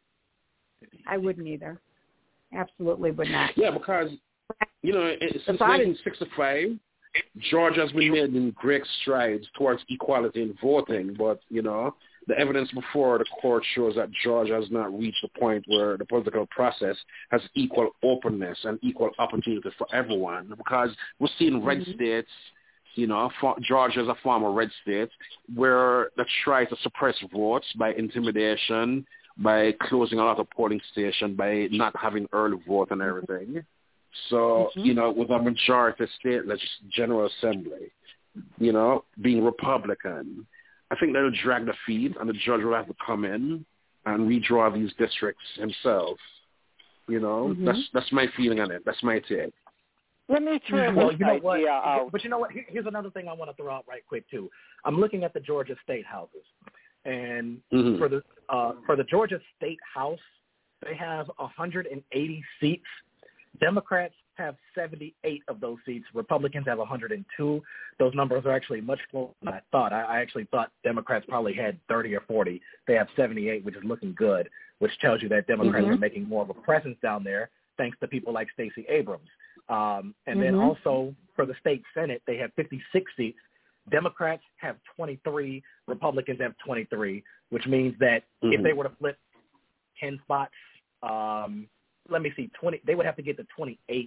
I wouldn't either. Absolutely would not.
Yeah, because, you know, since nineteen sixty-five, Georgia has been making great strides towards equality in voting, but, you know, the evidence before the court shows that Georgia has not reached the point where the political process has equal openness and equal opportunity for everyone. Because we're seeing red mm-hmm. states, you know, for, Georgia is a former red state, where they try to suppress votes by intimidation, by closing a lot of polling stations, by not having early vote and everything. So, mm-hmm. you know, with a majority state like General Assembly, you know, being Republican, I think that'll drag the feet, and the judge will have to come in and redraw these districts himself. You know, mm-hmm. that's that's my feeling on it. That's my take.
Let me throw
well,
this
you know
idea
what?
out.
But you know what? Here, here's another thing I want to throw out right quick too. I'm looking at the Georgia State Houses, and
mm-hmm.
for the uh, for the Georgia State House, they have one hundred eighty seats. Democrats have seventy-eight of those seats. Republicans have one hundred two. Those numbers are actually much closer than I thought. I, I actually thought Democrats probably had thirty or forty. They have seventy-eight, which is looking good, which tells you that Democrats mm-hmm. are making more of a presence down there thanks to people like Stacey Abrams. Um, and mm-hmm. then also for the state Senate, they have fifty-six seats. Democrats have twenty-three. Republicans have twenty-three, which means that mm-hmm. if they were to flip ten spots, um, let me see, twenty, they would have to get to twenty-eight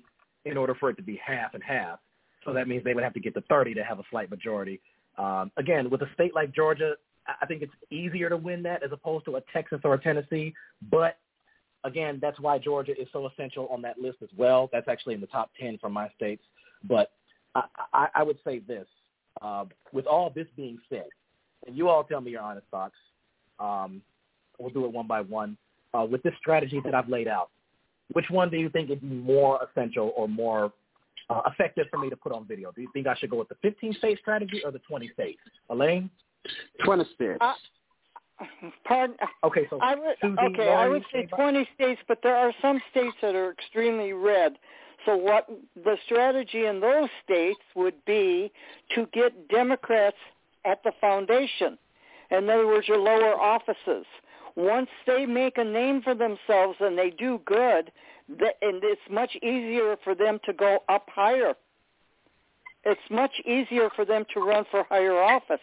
in order for it to be half and half. So that means they would have to get to thirty to have a slight majority. Um, again, with a state like Georgia, I think it's easier to win that as opposed to a Texas or a Tennessee. But, again, that's why Georgia is so essential on that list as well. That's actually in the top ten for my states. But I, I, I would say this. Uh, with all this being said, and you all tell me your honest thoughts, um, we'll do it one by one. Uh, with this strategy that I've laid out, which one do you think is more essential or more uh, effective for me to put on video? Do you think I should go with the fifteen-state strategy or the twenty states? Elaine?
twenty states.
Uh, pardon?
Okay, so
I would,
Susie,
okay,
Lori,
I would say twenty states, but there are some states that are extremely red. So what the strategy in those states would be to get Democrats at the foundation. In other words, your lower offices. Once they make a name for themselves and they do good, th- and it's much easier for them to go up higher. It's much easier for them to run for higher office.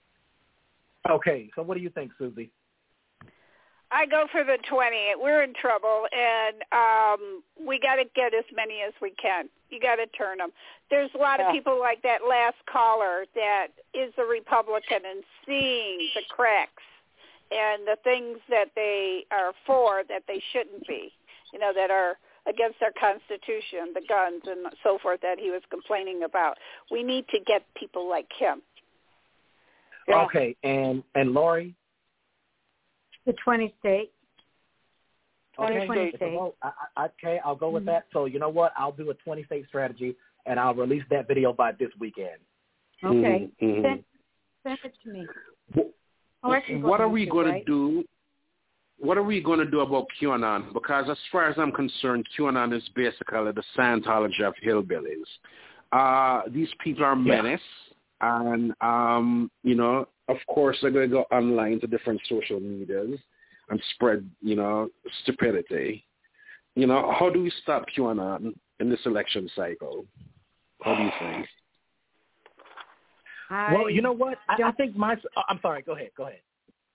Okay, so what do you think, Susie?
I go for the twenty. We're in trouble, and um, we got to get as many as we can. You got to turn them. There's a lot
yeah.
of people like that last caller that is a Republican and seeing the cracks and the things that they are for that they shouldn't be, you know, that are against our Constitution, the guns and so forth that he was complaining about. We need to get people like him.
Yeah. Okay, and, and Lori?
The twenty states.
Okay,
twenty states.
I, I, okay, I'll go with mm-hmm. that. So you know what? I'll do a twenty-state strategy, and I'll release that video by this weekend.
Okay.
Mm-hmm.
Send, send it to me.
What,
oh,
what are we going
right?
to do? What are we going to do about QAnon? Because as far as I'm concerned, QAnon is basically the Scientology of hillbillies. Uh, these people are menace, yeah. and, um, you know, of course, they're going to go online to different social medias and spread, you know, stupidity. You know, how do we stop QAnon in this election cycle? How do you think?
I
well, you know what? I, I think my – I'm sorry. Go ahead. Go ahead.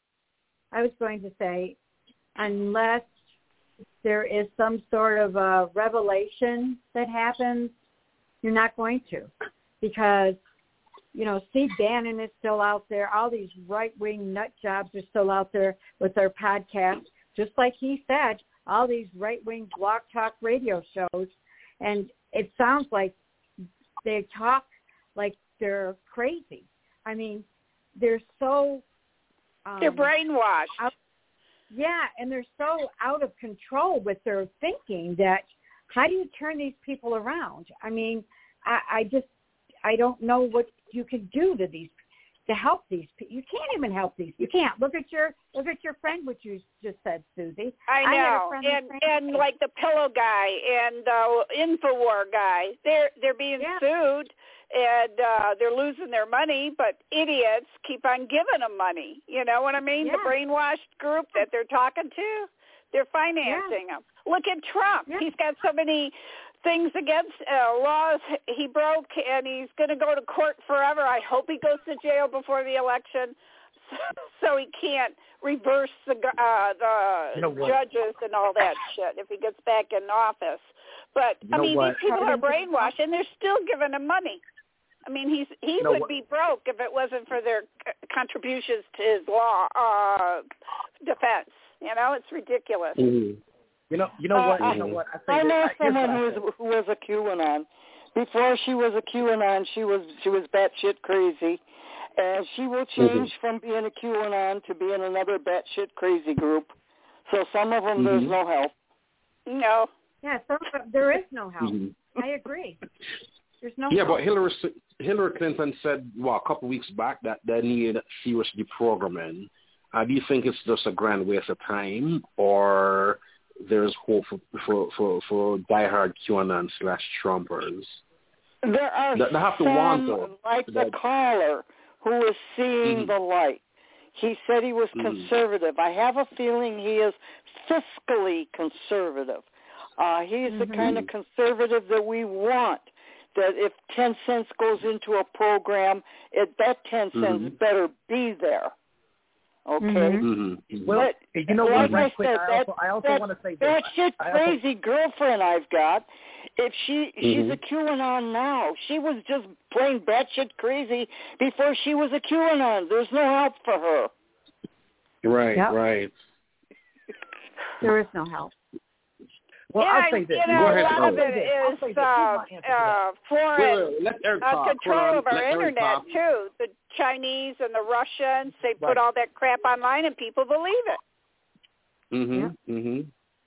I was going to say, unless there is some sort of a revelation that happens, you're not going to, because – you know, Steve Bannon is still out there. All these right-wing nut jobs are still out there with their podcasts. Just like he said, all these right-wing blog talk radio shows. And it sounds like they talk like they're crazy. I mean, they're so... Um,
they're brainwashed.
Out, yeah, and they're so out of control with their thinking that how do you turn these people around? I mean, I, I just... I don't know what you can do to these to help these people. You can't even help these. You can't. Look at your look at your friend, what you just said, Susie.
I know,
I
and and like the pillow guy and the Infowar guy, they're they're being
yeah.
sued and uh, they're losing their money, but idiots keep on giving them money. You know what I mean?
Yeah.
The brainwashed group that they're talking to, they're financing
yeah.
them. Look at Trump.
Yeah.
He's got so many things against uh, laws he broke, and he's going to go to court forever. I hope he goes to jail before the election so he can't reverse the uh, the
you know
judges and all that shit if he gets back in office. But,
you
I
know
mean,
what?
these people are brainwashed, and they're still giving him money. I mean, he's he
you know
would
what?
be broke if it wasn't for their contributions to his law uh, defense. You know, it's ridiculous.
Mm-hmm.
You know, you know
uh,
what? You know what? I,
I know
this,
someone who was who was a QAnon. Before she was a QAnon, she was she was batshit crazy, and she will change mm-hmm. from being a QAnon to being another batshit crazy group. So some of them, mm-hmm. there's no help.
No.
Yeah, some, there is no help.
Mm-hmm.
I agree. There's no.
Yeah,
help.
but Hillary Hillary Clinton said, well, a couple of weeks back that they need serious deprogramming. Uh, do you think it's just a grand waste of time, or there's hope for for for, for diehard QAnon slash Trumpers?
There are
they, they have to
some,
want them.
like the caller, who is seeing
mm-hmm.
the light. He said he was
mm-hmm.
conservative. I have a feeling he is fiscally conservative. Uh, he is mm-hmm. the kind of conservative that we want, that if ten cents goes into a program, it, that ten cents
mm-hmm.
better be there. Okay.
Mm-hmm.
Well,
but,
you know
like
what? Right
I
quick,
said,
I also, I also
that,
want to say this.
that shit
I also,
crazy girlfriend I've got If she she's
mm-hmm.
a QAnon now. She was just plain batshit crazy before she was a QAnon. There's no help for her.
Right,
yep.
right.
There is no help.
Well,
yeah,
I'll say this.
You know,
Go ahead,
a lot of
Eric.
it is uh, uh, foreign
Let Eric
uh,
talk.
control of our
Let Eric
internet,
talk.
too. The Chinese and the Russians, they
Right.
put all that crap online and people believe it.
Mm-hmm, mm-hmm.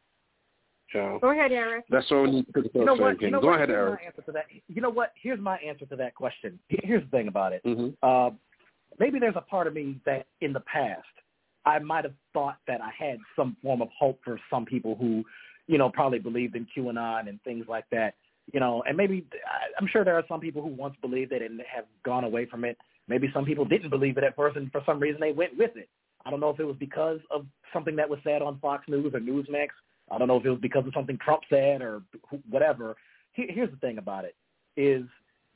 So,
Go ahead, Eric.
that's all we need to
You know what? You know
Go
what?
ahead,
Here's
Eric.
my answer to that. You know what? Here's my answer to that question. Here's the thing about it.
Mm-hmm.
Uh, maybe there's a part of me that in the past I might have thought that I had some form of hope for some people who, you know, probably believed in QAnon and things like that. You know, and maybe I'm sure there are some people who once believed it and have gone away from it. Maybe some people didn't believe it at first, and for some reason they went with it. I don't know if it was because of something that was said on Fox News or Newsmax. I don't know if it was because of something Trump said or whatever. Here's the thing about it is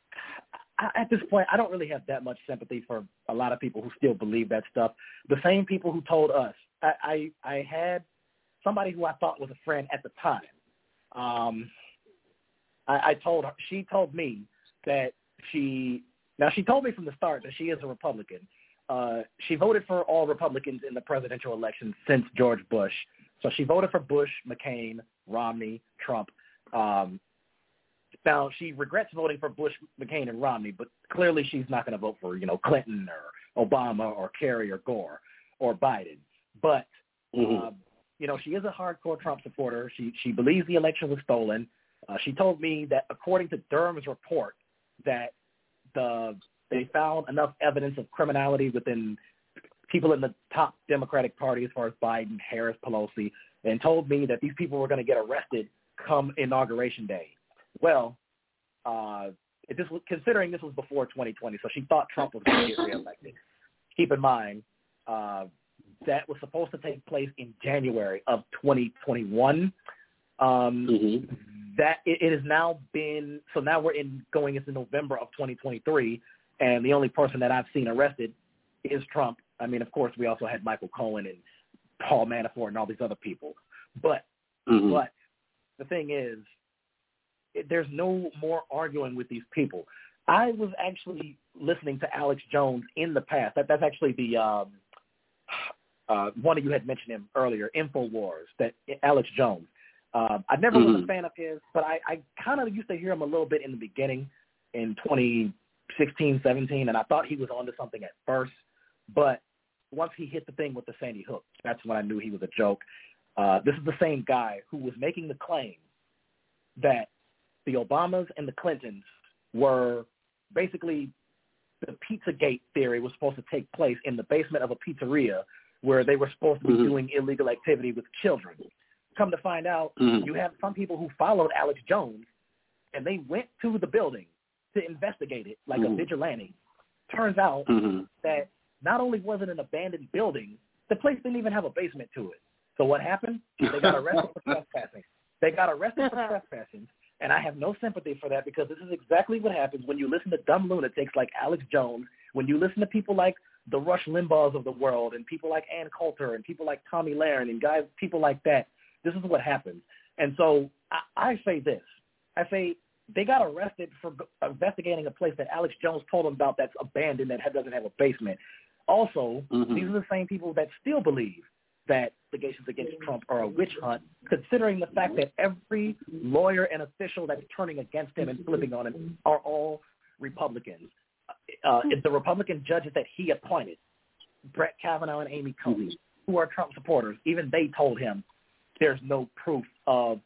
at this point, I don't really have that much sympathy for a lot of people who still believe that stuff. The same people who told us. I, I, I had somebody who I thought was a friend at the time. Um, I, I told her, she told me that she, now she told me from the start that she is a Republican. Uh, she voted for all Republicans in the presidential election since George Bush. So she voted for Bush, McCain, Romney, Trump. Um, now, she regrets voting for Bush, McCain, and Romney, but clearly she's not going to vote for, you know, Clinton or Obama or Kerry or Gore or Biden. But,
mm-hmm.
uh, you know, she is a hardcore Trump supporter. She she believes the election was stolen. Uh, she told me that according to Durham's report that the they found enough evidence of criminality within people in the top Democratic Party as far as Biden, Harris, Pelosi, and told me that these people were going to get arrested come Inauguration Day. Well, uh, this was, considering this was before twenty twenty, so she thought Trump was going to get reelected. Keep in mind, uh, that was supposed to take place in January of twenty twenty-one. Um,
mm-hmm.
That it, it has now been, so now we're in going into November of twenty twenty-three, and the only person that I've seen arrested is Trump. I mean, of course, we also had Michael Cohen and Paul Manafort and all these other people. But,
mm-hmm.
but the thing is, it, there's no more arguing with these people. I was actually listening to Alex Jones in the past. That, that's actually the um, uh, one of you had mentioned him earlier, InfoWars. That Alex Jones. Uh, I never
mm-hmm.
was a fan of his, but I, I kind of used to hear him a little bit in the beginning in twenty sixteen, seventeen, and I thought he was onto something at first. But once he hit the thing with the Sandy Hook, that's when I knew he was a joke. Uh, this is the same guy who was making the claim that the Obamas and the Clintons were basically the Pizzagate theory was supposed to take place in the basement of a pizzeria where they were supposed to be
mm-hmm.
doing illegal activity with children. Come to find out,
mm-hmm.
you have some people who followed Alex Jones, and they went to the building to investigate it like
mm-hmm.
a vigilante. Turns out
mm-hmm.
that not only was it an abandoned building, the place didn't even have a basement to it. So what happened? They got arrested for trespassing. They got arrested for trespassing, and I have no sympathy for that because this is exactly what happens when you listen to dumb lunatics like Alex Jones, when you listen to people like the Rush Limbaughs of the world and people like Ann Coulter and people like Tommy Lahren and guys, people like that. This is what happens. And so I, I say this. I say they got arrested for investigating a place that Alex Jones told them about that's abandoned, that doesn't have a basement. Also,
mm-hmm.
these are the same people that still believe that allegations against Trump are a witch hunt, considering the fact that every lawyer and official that's turning against him and flipping on him are all Republicans. Uh, the Republican judges that he appointed, Brett Kavanaugh and Amy Coney, who are Trump supporters, even they told him there's no proof of,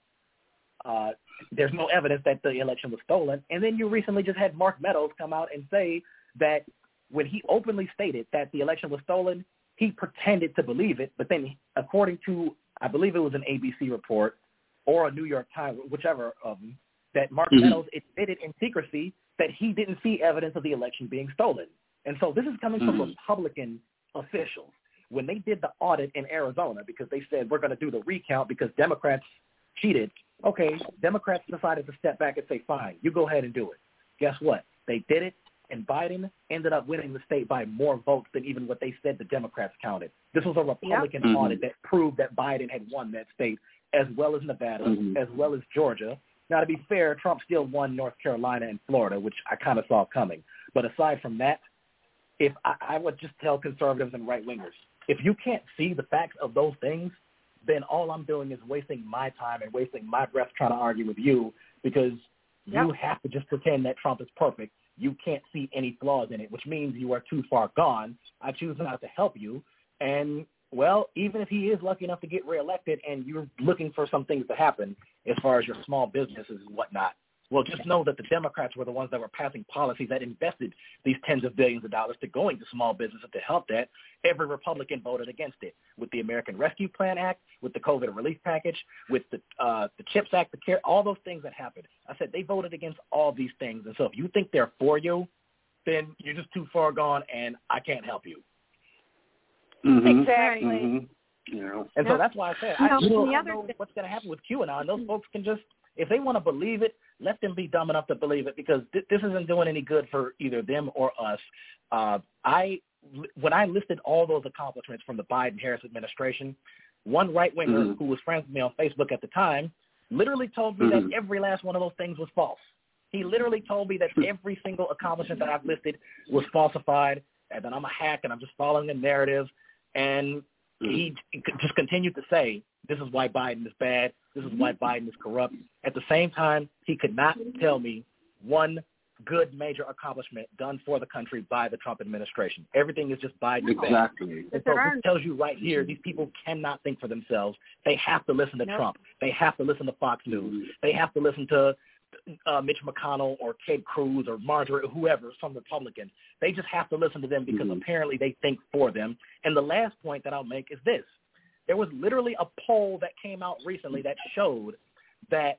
uh, there's no evidence that the election was stolen. And then you recently just had Mark Meadows come out and say that when he openly stated that the election was stolen, he pretended to believe it. But then according to, I believe it was an A B C report or a New York Times, whichever of them, that Mark mm-hmm. Meadows admitted in secrecy that he didn't see evidence of the election being stolen. And so this is coming mm-hmm. from Republican officials. When they did the audit in Arizona, because they said we're going to do the recount because Democrats cheated, okay, Democrats decided to step back and say, fine, you go ahead and do it. Guess what? They did it, and Biden ended up winning the state by more votes than even what they said the Democrats counted. This was a Republican
yep.
audit that proved that Biden had won that state, as well as Nevada,
mm-hmm.
as well as Georgia. Now, to be fair, Trump still won North Carolina and Florida, which I kind of saw coming. But aside from that, if I, I would just tell conservatives and right-wingers, if you can't see the facts of those things, then all I'm doing is wasting my time and wasting my breath trying to argue with you, because yep. you have to just pretend that Trump is perfect. You can't see any flaws in it, which means you are too far gone. I choose not to help you. And, well, even if he is lucky enough to get reelected and you're looking for some things to happen as far as your small businesses and whatnot, well, just know that the Democrats were the ones that were passing policies that invested these tens of billions of dollars to going to small businesses to help that. Every Republican voted against it, with the American Rescue Plan Act, with the COVID relief package, with the uh, the CHIPS Act, the care, all those things that happened. I said they voted against all these things. And so if you think they're for you, then you're just too far gone, and I can't help you.
Mm-hmm.
Exactly.
Mm-hmm. You know.
And
no.
so that's why I said, I,
no,
you know,
the
I
other
don't know
thing.
what's going to happen with QAnon. Those folks can just, if they want to believe it, let them be dumb enough to believe it, because th- this isn't doing any good for either them or us. Uh, I, when I listed all those accomplishments from the Biden-Harris administration, one right-winger mm-hmm. who was friends with me on Facebook at the time literally told me mm-hmm. that every last one of those things was false. He literally told me that every single accomplishment that I've listed was falsified, and that I'm a hack and I'm just following a narrative. And he just continued to say, this is why Biden is bad. This is why Biden is corrupt. At the same time, he could not tell me one good major accomplishment done for the country by the Trump administration. Everything is just Biden.
Exactly.
And so this tells you right here, these people cannot think for themselves. They have to listen to nope. Trump. They have to listen to Fox News. They have to listen to uh, Mitch McConnell or Ted Cruz or Marjorie, whoever, some Republican. They just have to listen to them because mm-hmm. apparently they think for them. And the last point that I'll make is this. There was literally a poll that came out recently that showed that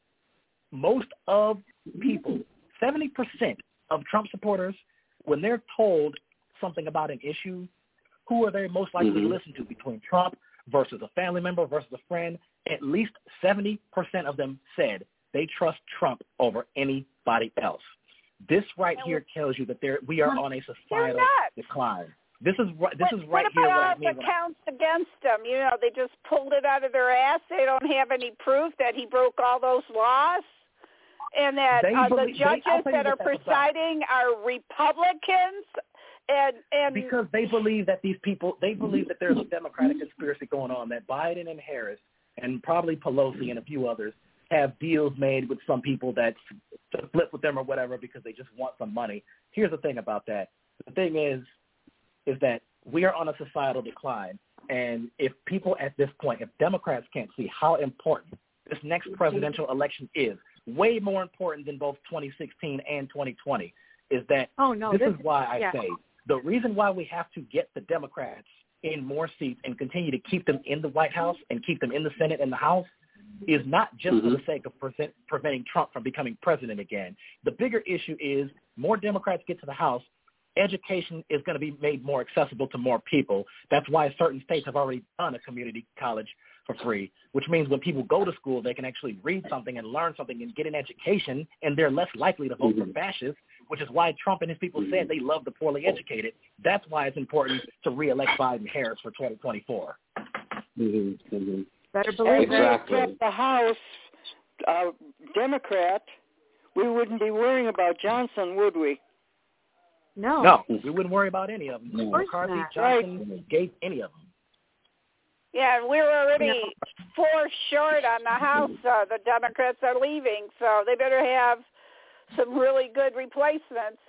most of people, seventy percent of Trump supporters, when they're told something about an issue, who are they most likely mm-hmm. to listen to between Trump versus a family member versus a friend? At least seventy percent of them said they trust Trump over anybody else. This right here tells you that there we are on a societal decline. This is this is right
what
here what I
about
mean.
the counts against him? You know, they just pulled it out of their ass. They don't have any proof that he broke all those laws, and that uh,
believe,
the judges
they,
that are presiding are Republicans. And, and
because they believe that these people, they believe that there's a Democratic conspiracy going on, that Biden and Harris and probably Pelosi and a few others have deals made with some people that to flip with them or whatever because they just want some money. Here's the thing about that. The thing is, is that we are on a societal decline. And if people at this point, if Democrats can't see how important this next presidential election is, way more important than both twenty sixteen and twenty twenty, is that
oh, no,
this,
this
is why I
yeah.
say the reason why we have to get the Democrats in more seats and continue to keep them in the White House and keep them in the Senate and the House is not just mm-hmm. for the sake of present, preventing Trump from becoming president again. The bigger issue is more Democrats get to the House, education is going to be made more accessible to more people. That's why certain states have already done a community college for free, which means when people go to school, they can actually read something and learn something and get an education, and they're less likely to vote mm-hmm. for fascists, which is why Trump and his people mm-hmm. said they love the poorly educated. That's why it's important to reelect Biden-Harris for twenty twenty-four.
Mm-hmm. Mm-hmm.
Better believe
exactly.
If the House uh, Democrat, we wouldn't be worrying about Johnson, would we?
No.
No, we wouldn't worry about any of them.
No.
McCarthy,
Not.
Johnson,
Right.
Gates, any of them.
Yeah, we're already no. four short on the House. Uh, the Democrats are leaving, so they better have some really good replacements.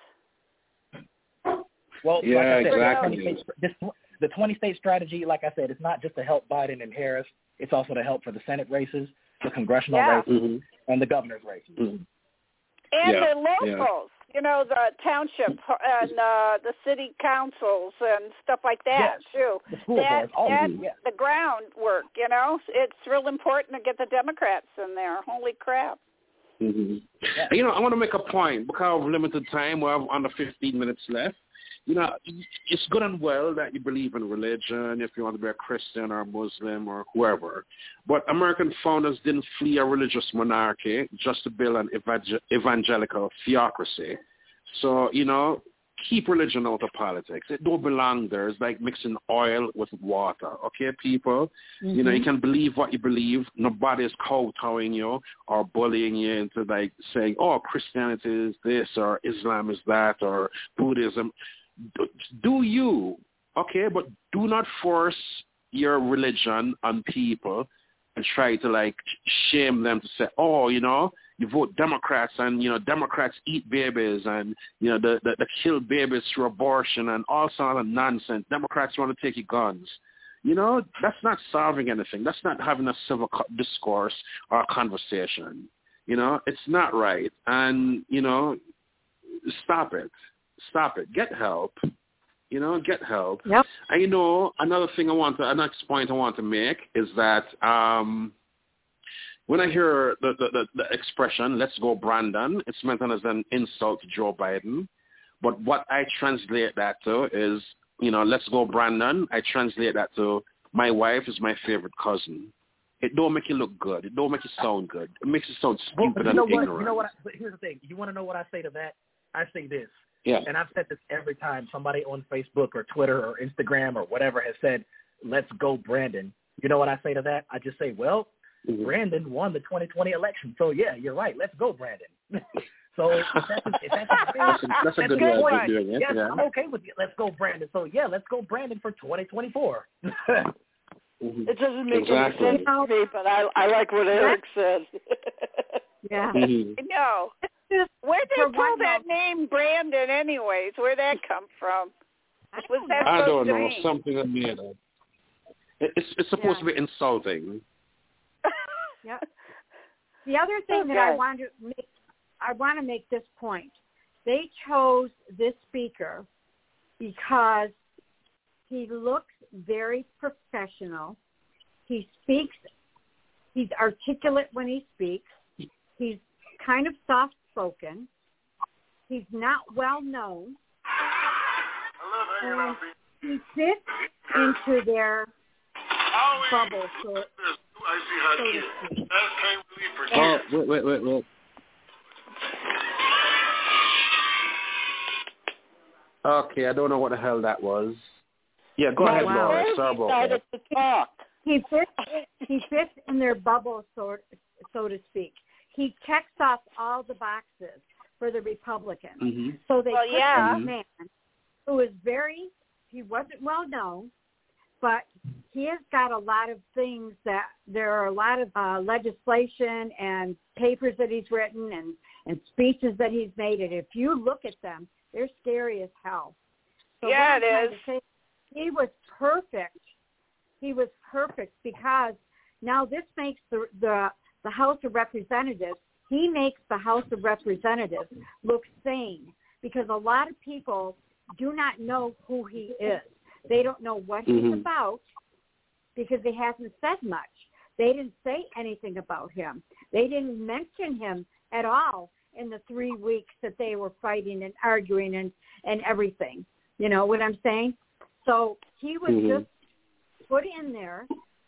Well,
yeah,
like I said,
exactly.
the twenty-state, this, the twenty-state strategy, like I said, it's not just to help Biden and Harris. It's also to help for the Senate races, the congressional
yeah.
races,
mm-hmm.
and the governor's races.
Mm-hmm.
And
yeah.
the locals, yeah. you know, the township and uh, the city councils and stuff like that,
yes.
too.
The school
that,
boards, all
that's
of yeah.
the groundwork, you know. It's real important to get the Democrats in there. Holy crap.
Mm-hmm. Yeah. You know, I want to make a point because of limited time. We have under fifteen minutes left. You know, it's good and well that you believe in religion, if you want to be a Christian or a Muslim or whoever. But American founders didn't flee a religious monarchy just to build an evangel- evangelical theocracy. So, you know, keep religion out of politics. It don't belong there. It's like mixing oil with water, okay, people? Mm-hmm. You know, you can believe what you believe. Nobody is kowtowing you or bullying you into, like, saying, oh, Christianity is this or Islam is that or Buddhism. Do you, okay, but do not force your religion on people and try to, like, shame them to say, oh, you know, you vote Democrats and, you know, Democrats eat babies and, you know, they, they, they kill babies through abortion and all sorts of nonsense. Democrats want to take your guns. You know, that's not solving anything. That's not having a civil discourse or a conversation. You know, it's not right. And, you know, stop it. Stop it. Get help. You know, get help.
Yep.
And, you know, another thing I want to, another point I want to make is that um, when I hear the, the, the, the expression, let's go Brandon, it's meant as an insult to Joe Biden. But what I translate that to is, you know, let's go Brandon, I translate that to my wife is my favorite cousin. It don't make you look good. It don't make you sound good. It makes you sound stupid
well, you
and
know what,
ignorant.
You know what? I, but here's the thing. You want to know what I say to that? I say this.
Yeah.
And I've said this every time somebody on Facebook or Twitter or Instagram or whatever has said, let's go Brandon. You know what I say to that? I just say, well, mm-hmm. Brandon won the twenty twenty election. So, yeah, you're right. Let's go, Brandon. so if that's, if that's,
that's, a, that's a good way of doing it.
Yes,
yeah.
I'm okay with it. Let's go, Brandon. So, yeah, let's go, Brandon, for twenty twenty-four.
Mm-hmm.
It doesn't make
exactly.
any sense to me, but I, I like what Eric said.
yeah.
Mm-hmm.
No. Where did they pull that name Brandon anyways? Where'd that come from? Was that
I don't know.
mean?
Something that made up. It's, it's supposed yeah. to be insulting.
Yep. The other thing
okay.
that I want to make, I want to make this point. They chose this speaker because he looks very professional. He speaks, he's articulate when he speaks. He's kind of soft-spoken. He's not well-known. And he fits into their bubble, so, so to speak.
Oh, wait, wait, wait, wait. Okay, I don't know what the hell that was. Yeah, go
oh,
ahead,
wow.
Laura. Sorry about that.
To talk.
He fits, he fits in their bubble, so, so to speak. He checks off all the boxes for the Republicans.
Mm-hmm.
So they
well,
put
yeah.
this man who is very, he wasn't well known, but he has got a lot of things that, there are a lot of uh, legislation and papers that he's written and, and speeches that he's made. And if you look at them, they're scary as hell. So
yeah, it is.
Say, he was perfect. He was perfect because now this makes the, the the House of Representatives, he makes the House of Representatives look sane because a lot of people do not know who he is. They don't know what mm-hmm. he's about because he hasn't said much. They didn't say anything about him. They didn't mention him at all in the three weeks that they were fighting and arguing and, and everything. You know what I'm saying? So he was mm-hmm. just put in there,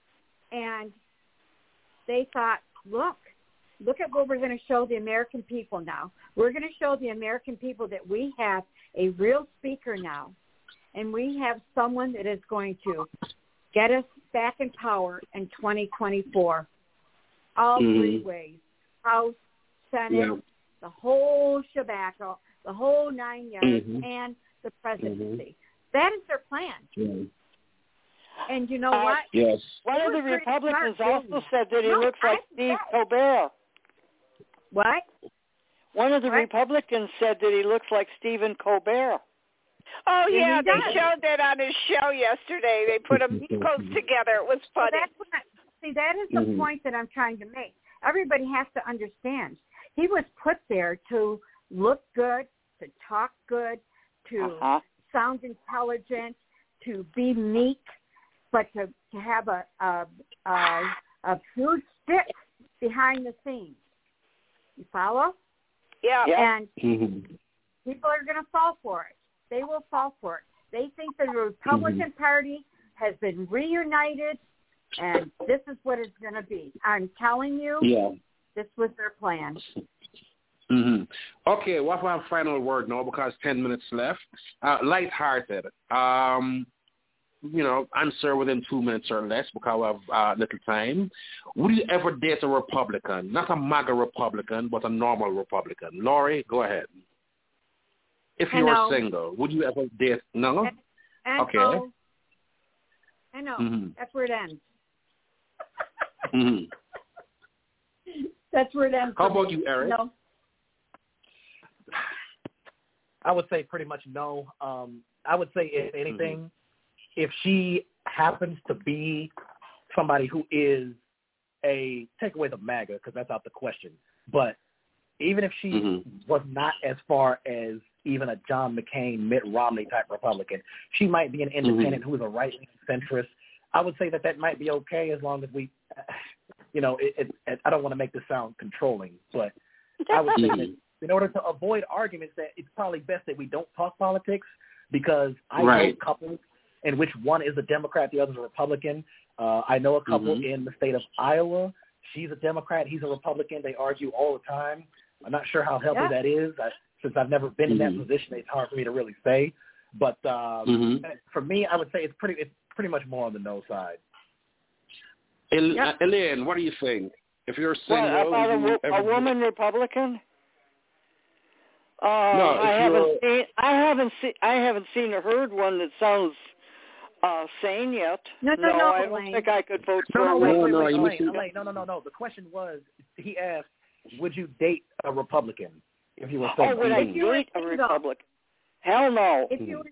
and they thought, look, look at what we're going to show the American people now. We're going to show the American people that we have a real speaker now, and we have someone that is going to get us back in power in twenty twenty-four. All mm-hmm. three ways, House, Senate, yeah. the whole shebang, the whole nine yards,
mm-hmm.
and the presidency. Mm-hmm. That is their plan.
Yeah.
And you know
uh,
what?
Yes.
One of the Republicans
smart,
also said that he
no,
looks like
I,
Steve Colbert.
What?
One of the
what?
Republicans said that he looks like Stephen Colbert.
Oh, yeah, they
does.
showed that on his show yesterday. They put them close together. It was funny.
So that's what I, see, that is the
mm-hmm.
point that I'm trying to make. Everybody has to understand. He was put there to look good, to talk good, to
uh-huh.
sound intelligent, to be meek, but to, to have a, a, a, a huge stick behind the scenes. You follow?
Yeah.
And
mm-hmm.
people are going to fall for it. They will fall for it. They think the Republican mm-hmm. Party has been reunited, and this is what it's going to be. I'm telling you,
yeah.
this was their plan.
Mm-hmm. Okay, what's my final word now? Because ten minutes left. Uh, lighthearted. Um, you know, answer within two minutes or less because we have uh, little time. Would you ever date a Republican? Not a MAGA Republican, but a normal Republican. Lori, go ahead. If you were single, would you ever date? No?
And, and
okay.
No. I know.
Mm-hmm.
That's where it ends.
Mm-hmm.
That's where it ends.
How about you, Eric?
No.
I would say pretty much no. Um, I would say, if anything, mm-hmm. if she happens to be somebody who is a, take away the MAGA because that's out the question, but even if she mm-hmm. was not as far as even a John McCain, Mitt Romney type Republican, she might be an independent mm-hmm. who's a right-wing centrist. I would say that that might be okay as long as we, you know, it, it, it, I don't want to make this sound controlling, but I would say that in order to avoid arguments, that it's probably best that we don't talk politics, because I
right.
know couples in which one is a Democrat, the other is a Republican. Uh, I know a couple
mm-hmm.
in the state of Iowa. She's a Democrat, he's a Republican. They argue all the time. I'm not sure how healthy yeah. that is. I, since I've never been mm-hmm. in that position, it's hard for me to really say. But um,
mm-hmm.
for me, I would say it's pretty it's pretty much more on the no side.
El-
yeah.
Elaine, what do you think? If you're single,
what, about a, wo- a woman Republican? Uh,
no,
I haven't seen. I haven't seen. I haven't seen or heard one that sounds uh, sane yet.
No, no,
no,
no
I don't
Elaine.
think I could vote
no,
for
no,
a
wait,
woman.
wait, wait,
no,
Elaine, Elaine, no, no, no, no, no. The question was, he asked, would you date a Republican if you were single?
Oh, would I date a Republican? Hell no.
If you were...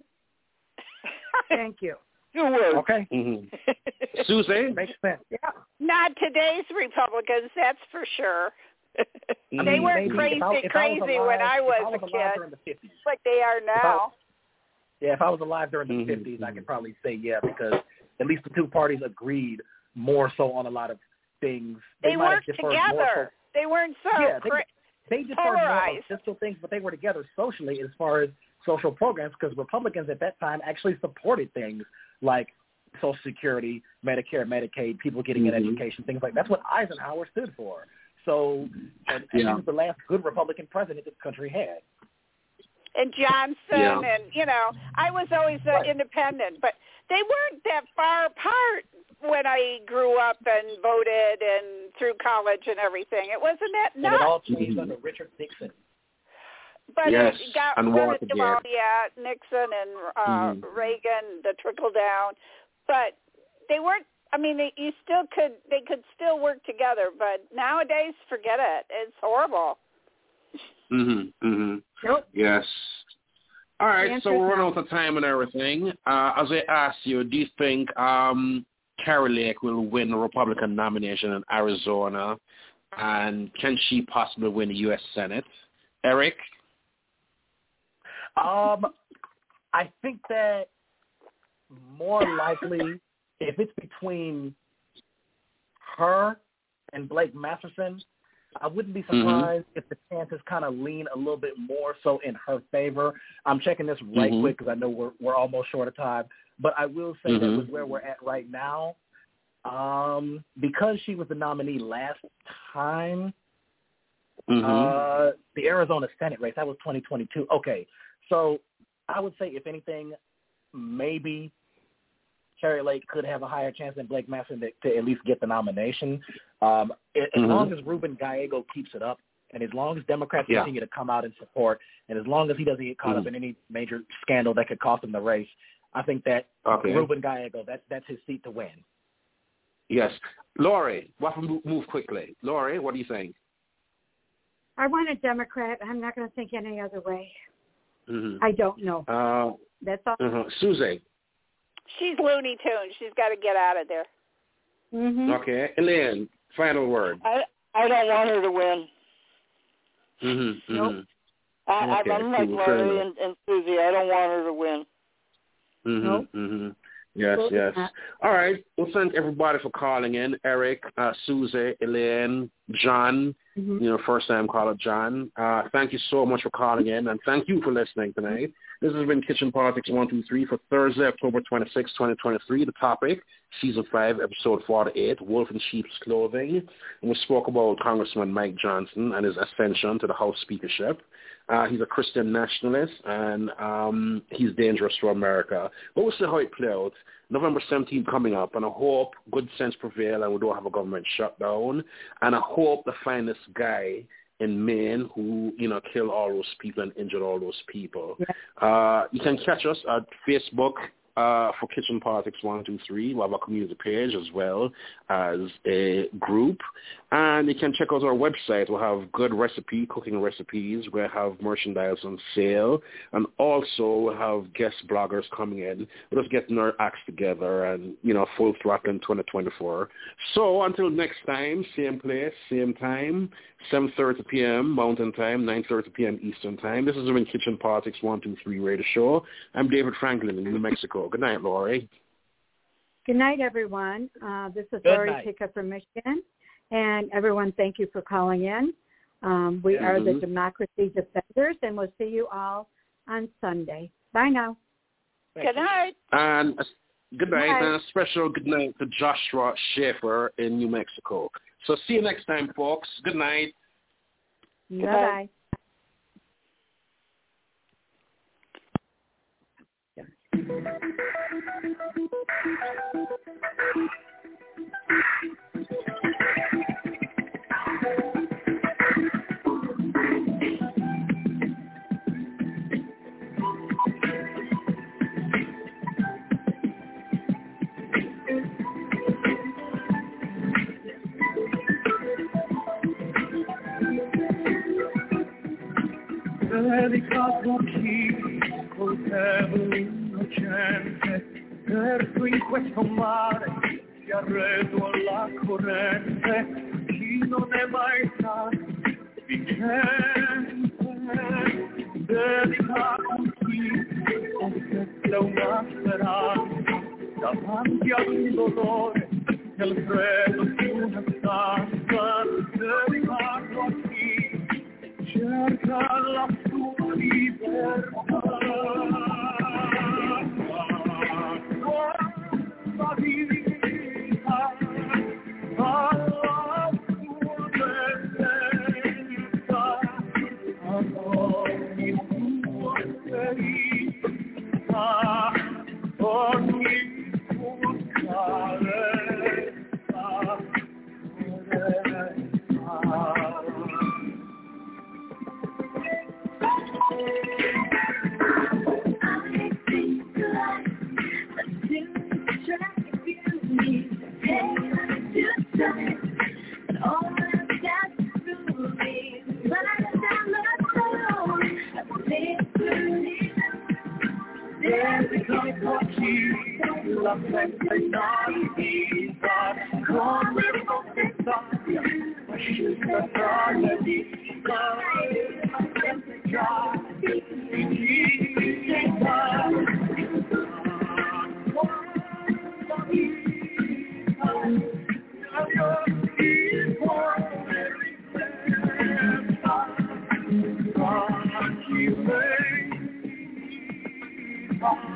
Thank you.
Two words.
Okay.
Mm-hmm. Susan?
Makes sense.
Yeah.
Not today's Republicans, that's for sure.
I
they
mean,
weren't
maybe.
crazy,
if I, if
crazy
I was alive,
when I was,
I was
a
alive
kid.
During the fifties.
Like they are now.
If I, yeah, if I was alive during the
mm-hmm.
fifties, I could probably say yeah, because at least the two parties agreed more so on a lot of things.
They,
they
worked
together. More so,
they weren't so
yeah, they,
cra-
they differed more on fiscal things, but they were together socially as far as social programs, because Republicans at that time actually supported things like Social Security, Medicare, Medicaid, people getting
mm-hmm.
an education, things like that. That's what Eisenhower stood for. So, and, and
yeah.
he was the last good Republican president this country had.
And Johnson,
yeah.
and, you know, I was always uh,
right.
independent, but they weren't that far apart when I grew up and voted and through college and everything. It wasn't that
And
nuts.
it all changed mm-hmm. under Richard Nixon.
But
yes,
it got
and Watergate.
well, yeah, Nixon and uh,
mm-hmm.
Reagan, the trickle down. But they weren't. I mean, they, you still could. They could still work together. But nowadays, forget it. It's horrible.
Mhm. Mhm.
Nope.
Yes. All right. So we're running
no.
out of time and everything. Uh, as I asked you, do you think um, Kari Lake will win the Republican nomination in Arizona, and can she possibly win the U S Senate? Eric.
Um, I think that more likely, if it's between her and Blake Masterson, I wouldn't be surprised mm-hmm. if the chances kind of lean a little bit more so in her favor. I'm checking this right
mm-hmm.
quick because I know we're we're almost short of time. But I will say
mm-hmm.
that with where we're at right now, um, because she was the nominee last time,
mm-hmm.
uh, the Arizona Senate race, that was twenty twenty-two. Okay, so I would say, if anything, maybe Kari Lake could have a higher chance than Blake Masterson to, to at least get the nomination. Um, as
mm-hmm.
long as Ruben Gallego keeps it up, and as long as Democrats
yeah.
continue to come out and support, and as long as he doesn't get caught
mm-hmm.
up in any major scandal that could cost him the race, I think that
okay.
Ruben Gallego, that, that's his seat to win.
Yes. Lori, what move, move quickly. Lori, what do you think?
I want a Democrat. I'm not going to think any other way.
Mm-hmm.
I don't know.
Uh,
That's all.
uh-huh. Susie.
She's Looney Tunes. She's got to get out of there.
Mm-hmm.
Okay. Elaine, final word.
I I don't want her to win.
Mm-hmm.
Nope.
Mm-hmm.
I,
okay,
I'm like
cool.
Larry and, and Susie. I don't want her to win.
Mm-hmm.
Nope.
Mm-hmm. Yes, yes. All right. Well, thank everybody for calling in. Eric, uh, Susie, Elaine, John, mm-hmm. you know, first time caller John. Uh, thank you so much for calling in, and thank you for listening tonight. This has been Kitchen Politics one two three for Thursday, October twenty-sixth, twenty twenty-three. The topic, Season five, Episode forty-eight, Wolf in Sheep's Clothing. And we spoke about Congressman Mike Johnson and his ascension to the House speakership. Uh, he's a Christian nationalist, and um, he's dangerous to America. But we'll see how it plays out. November seventeenth coming up, and I hope good sense prevail and we don't have a government shutdown. And I hope they find this guy in Maine who, you know, killed all those people and injured all those people. Yeah. Uh, you can catch us at Facebook uh, for Kitchen Politics one two three. We have a community page as well as a group. And you can check out our website. We'll have good recipe, cooking recipes. We'll have merchandise on sale. And also we'll have guest bloggers coming in. We're just getting our acts together and, you know, full throttle in twenty twenty-four. So until next time, same place, same time, seven thirty p.m. Mountain Time, nine thirty p.m. Eastern Time. This is the Kitchen Politics one two three Radio Show. I'm David Franklin in New Mexico. Good night, Lori.
Good night, everyone. Uh, this is
Good
Lori
night.
Pickup from Michigan. And everyone, thank you for calling in. Um, we mm-hmm. are the Democracy Defenders, and we'll see you all on Sunday. Bye now.
Good night.
And a, good night,
night,
and a special good night to Joshua Schaefer in New Mexico. So see you next time, folks. Good night.
Bye-bye.
Dedicato a chi colpevole innocente perso in questo mare si arredo alla corrente chi non è mai stato vincente dedicato a chi possessa una speranza davanti a un dolore che al freddo di una stanza dedicato a chi cerca la sua libertà. Quanta vita alla sua bellezza, ad ogni sua ferita, ogni sua carezza, la mentalità vita come fosse storia uscita tra le dita ma sempre già finita quanta vita la mia cuore rifletta ma chi veniva